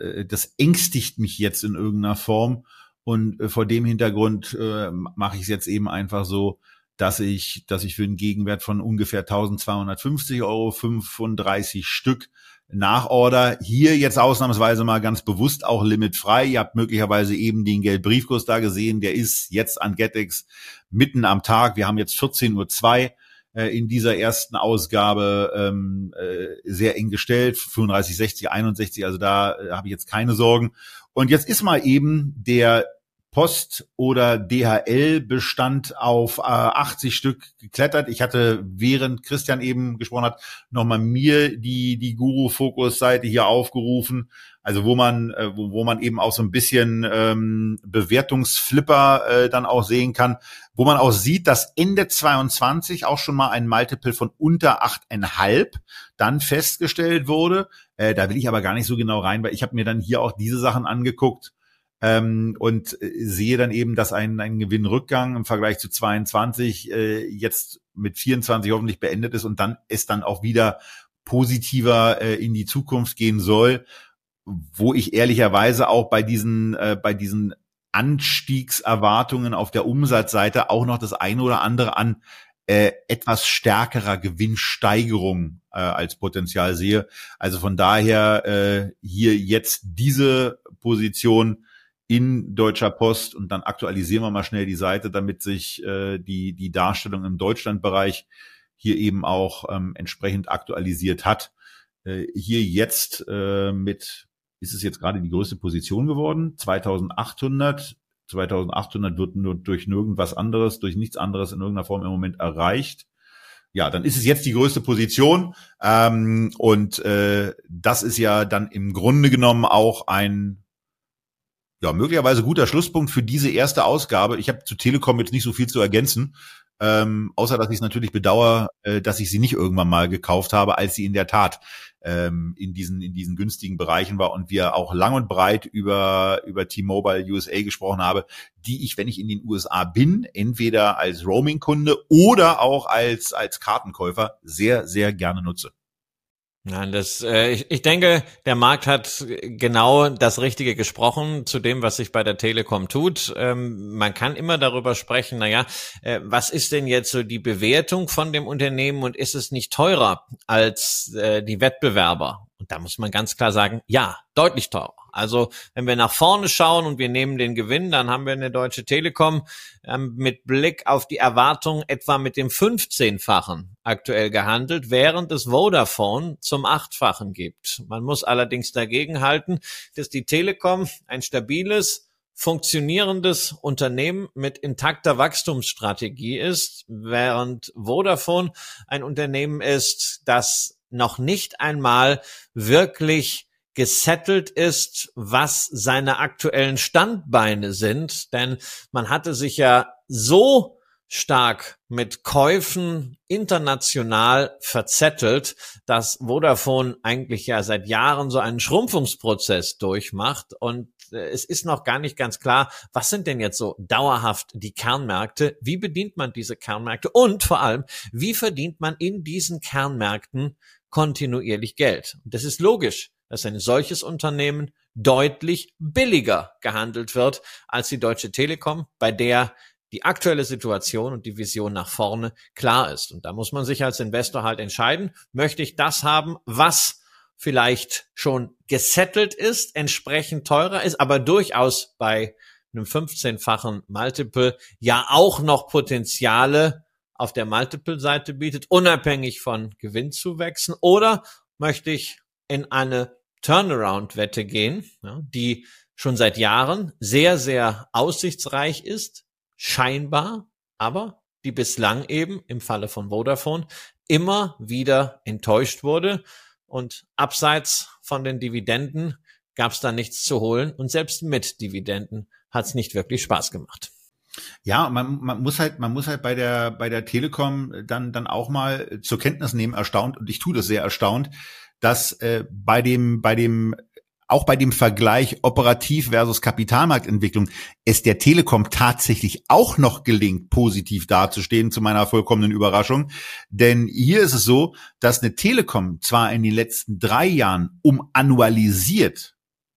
ängstigt mich jetzt in irgendeiner Form, und vor dem Hintergrund mache ich es jetzt eben einfach so, dass ich für einen Gegenwert von ungefähr 1.250 Euro 35 Stück nachorder. Hier jetzt ausnahmsweise mal ganz bewusst auch limitfrei. Ihr habt möglicherweise eben den Geldbriefkurs da gesehen. Der ist jetzt an GetEx mitten am Tag. Wir haben jetzt 14:02 Uhr in dieser ersten Ausgabe sehr eng gestellt. 35,60, 61, also da habe ich jetzt keine Sorgen. Und jetzt ist mal eben der Post- oder DHL-Bestand auf 80 Stück geklettert. Ich hatte, während Christian eben gesprochen hat, nochmal mir die Guru-Fokus-Seite hier aufgerufen, also wo man eben auch so ein bisschen Bewertungsflipper dann auch sehen kann, wo man auch sieht, dass Ende 22 auch schon mal ein Multiple von unter 8,5 dann festgestellt wurde. Da will ich aber gar nicht so genau rein, weil ich habe mir dann hier auch diese Sachen angeguckt. Und sehe dann eben, dass ein Gewinnrückgang im Vergleich zu 22 jetzt mit 24 hoffentlich beendet ist und dann es dann auch wieder positiver in die Zukunft gehen soll, wo ich ehrlicherweise auch bei diesen Anstiegserwartungen auf der Umsatzseite auch noch das eine oder andere an etwas stärkerer Gewinnsteigerung als Potenzial sehe. Also von daher hier jetzt diese Position in Deutscher Post und dann aktualisieren wir mal schnell die Seite, damit sich die Darstellung im Deutschlandbereich hier eben auch entsprechend aktualisiert hat. Hier jetzt ist es jetzt gerade die größte Position geworden, 2800 wird nur durch nirgendwas anderes, durch nichts anderes in irgendeiner Form im Moment erreicht. Ja, dann ist es jetzt die größte Position und das ist ja dann im Grunde genommen auch ein möglicherweise guter Schlusspunkt für diese erste Ausgabe. Ich habe zu Telekom jetzt nicht so viel zu ergänzen, außer dass ich es natürlich bedauere, dass ich sie nicht irgendwann mal gekauft habe, als sie in der Tat in diesen günstigen Bereichen war und wir auch lang und breit über T-Mobile USA gesprochen habe, die ich, wenn ich in den USA bin, entweder als Roaming-Kunde oder auch als Kartenkäufer sehr, sehr gerne nutze. Nein, ich denke, der Markt hat genau das Richtige gesprochen zu dem, was sich bei der Telekom tut. Man kann immer darüber sprechen, was ist denn jetzt so die Bewertung von dem Unternehmen und ist es nicht teurer als die Wettbewerber? Und da muss man ganz klar sagen, ja, deutlich teurer. Also wenn wir nach vorne schauen und wir nehmen den Gewinn, dann haben wir eine Deutsche Telekom mit Blick auf die Erwartungen etwa mit dem 15-fachen aktuell gehandelt, während es Vodafone zum 8-fachen gibt. Man muss allerdings dagegen halten, dass die Telekom ein stabiles, funktionierendes Unternehmen mit intakter Wachstumsstrategie ist, während Vodafone ein Unternehmen ist, das noch nicht einmal wirklich gesettelt ist, was seine aktuellen Standbeine sind, denn man hatte sich ja so stark mit Käufen international verzettelt, dass Vodafone eigentlich ja seit Jahren so einen Schrumpfungsprozess durchmacht und es ist noch gar nicht ganz klar, was sind denn jetzt so dauerhaft die Kernmärkte, wie bedient man diese Kernmärkte und vor allem, wie verdient man in diesen Kernmärkten kontinuierlich Geld. Und das ist logisch, dass ein solches Unternehmen deutlich billiger gehandelt wird als die Deutsche Telekom, bei der die aktuelle Situation und die Vision nach vorne klar ist. Und da muss man sich als Investor halt entscheiden, möchte ich das haben, was vielleicht schon gesettelt ist, entsprechend teurer ist, aber durchaus bei einem 15-fachen Multiple ja auch noch Potenziale auf der Multiple-Seite bietet, unabhängig von Gewinnzuwächsen, oder möchte ich in eine Turnaround-Wette gehen, die schon seit Jahren sehr, sehr aussichtsreich ist, scheinbar, aber die bislang eben im Falle von Vodafone immer wieder enttäuscht wurde und abseits von den Dividenden gab es da nichts zu holen und selbst mit Dividenden hat es nicht wirklich Spaß gemacht. Ja, man muss halt bei der Telekom dann auch mal zur Kenntnis nehmen, erstaunt, und ich tue das sehr erstaunt, dass bei dem Vergleich operativ versus Kapitalmarktentwicklung es der Telekom tatsächlich auch noch gelingt, positiv dazustehen, zu meiner vollkommenen Überraschung. Denn hier ist es so, dass eine Telekom zwar in den letzten 3 Jahren annualisiert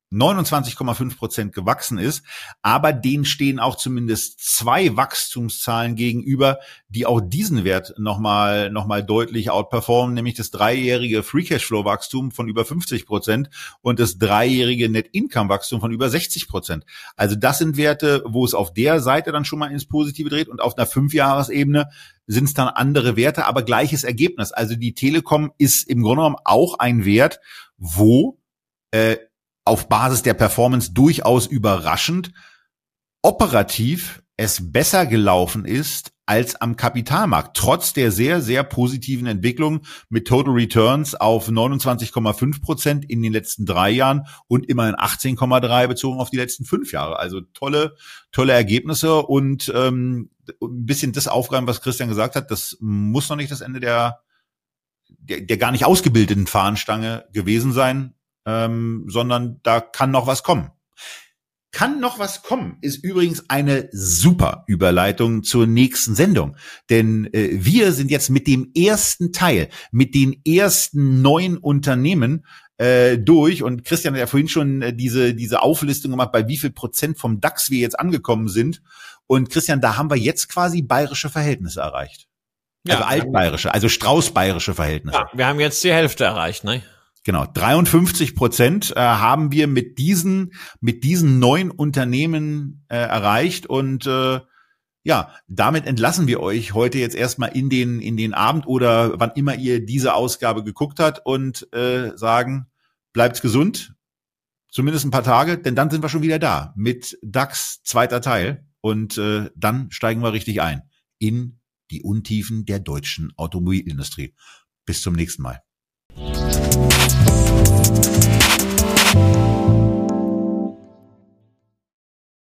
29,5% gewachsen ist, aber denen stehen auch zumindest 2 Wachstumszahlen gegenüber, die auch diesen Wert nochmal deutlich outperformen, nämlich das 3-jährige Free Cashflow Wachstum von über 50% und das 3-jährige Net Income Wachstum von über 60%. Also das sind Werte, wo es auf der Seite dann schon mal ins Positive dreht, und auf einer 5-Jahres-Ebene sind es dann andere Werte, aber gleiches Ergebnis. Also die Telekom ist im Grunde genommen auch ein Wert, wo auf Basis der Performance durchaus überraschend operativ es besser gelaufen ist als am Kapitalmarkt, trotz der sehr, sehr positiven Entwicklung mit Total Returns auf 29,5% in den letzten 3 Jahren und immerhin 18,3 bezogen auf die letzten 5 Jahre. Also tolle Ergebnisse, und ein bisschen das aufgreifen, was Christian gesagt hat, das muss noch nicht das Ende der gar nicht ausgebildeten Fahnenstange gewesen sein, sondern da kann noch was kommen. Kann noch was kommen ist übrigens eine super Überleitung zur nächsten Sendung. Denn wir sind jetzt mit dem ersten Teil, mit den ersten neuen Unternehmen durch. Und Christian hat ja vorhin schon diese Auflistung gemacht, bei wie viel Prozent vom DAX wir jetzt angekommen sind. Und Christian, da haben wir jetzt quasi bayerische Verhältnisse erreicht. Also altbayerische, also straußbayerische Verhältnisse. Ja, wir haben jetzt die Hälfte erreicht, ne? Genau, 53% haben wir mit diesen neuen Unternehmen erreicht und damit entlassen wir euch heute jetzt erstmal in den Abend oder wann immer ihr diese Ausgabe geguckt habt und sagen, bleibt's gesund, zumindest ein paar Tage, denn dann sind wir schon wieder da mit DAX zweiter Teil und dann steigen wir richtig ein in die Untiefen der deutschen Automobilindustrie. Bis zum nächsten Mal.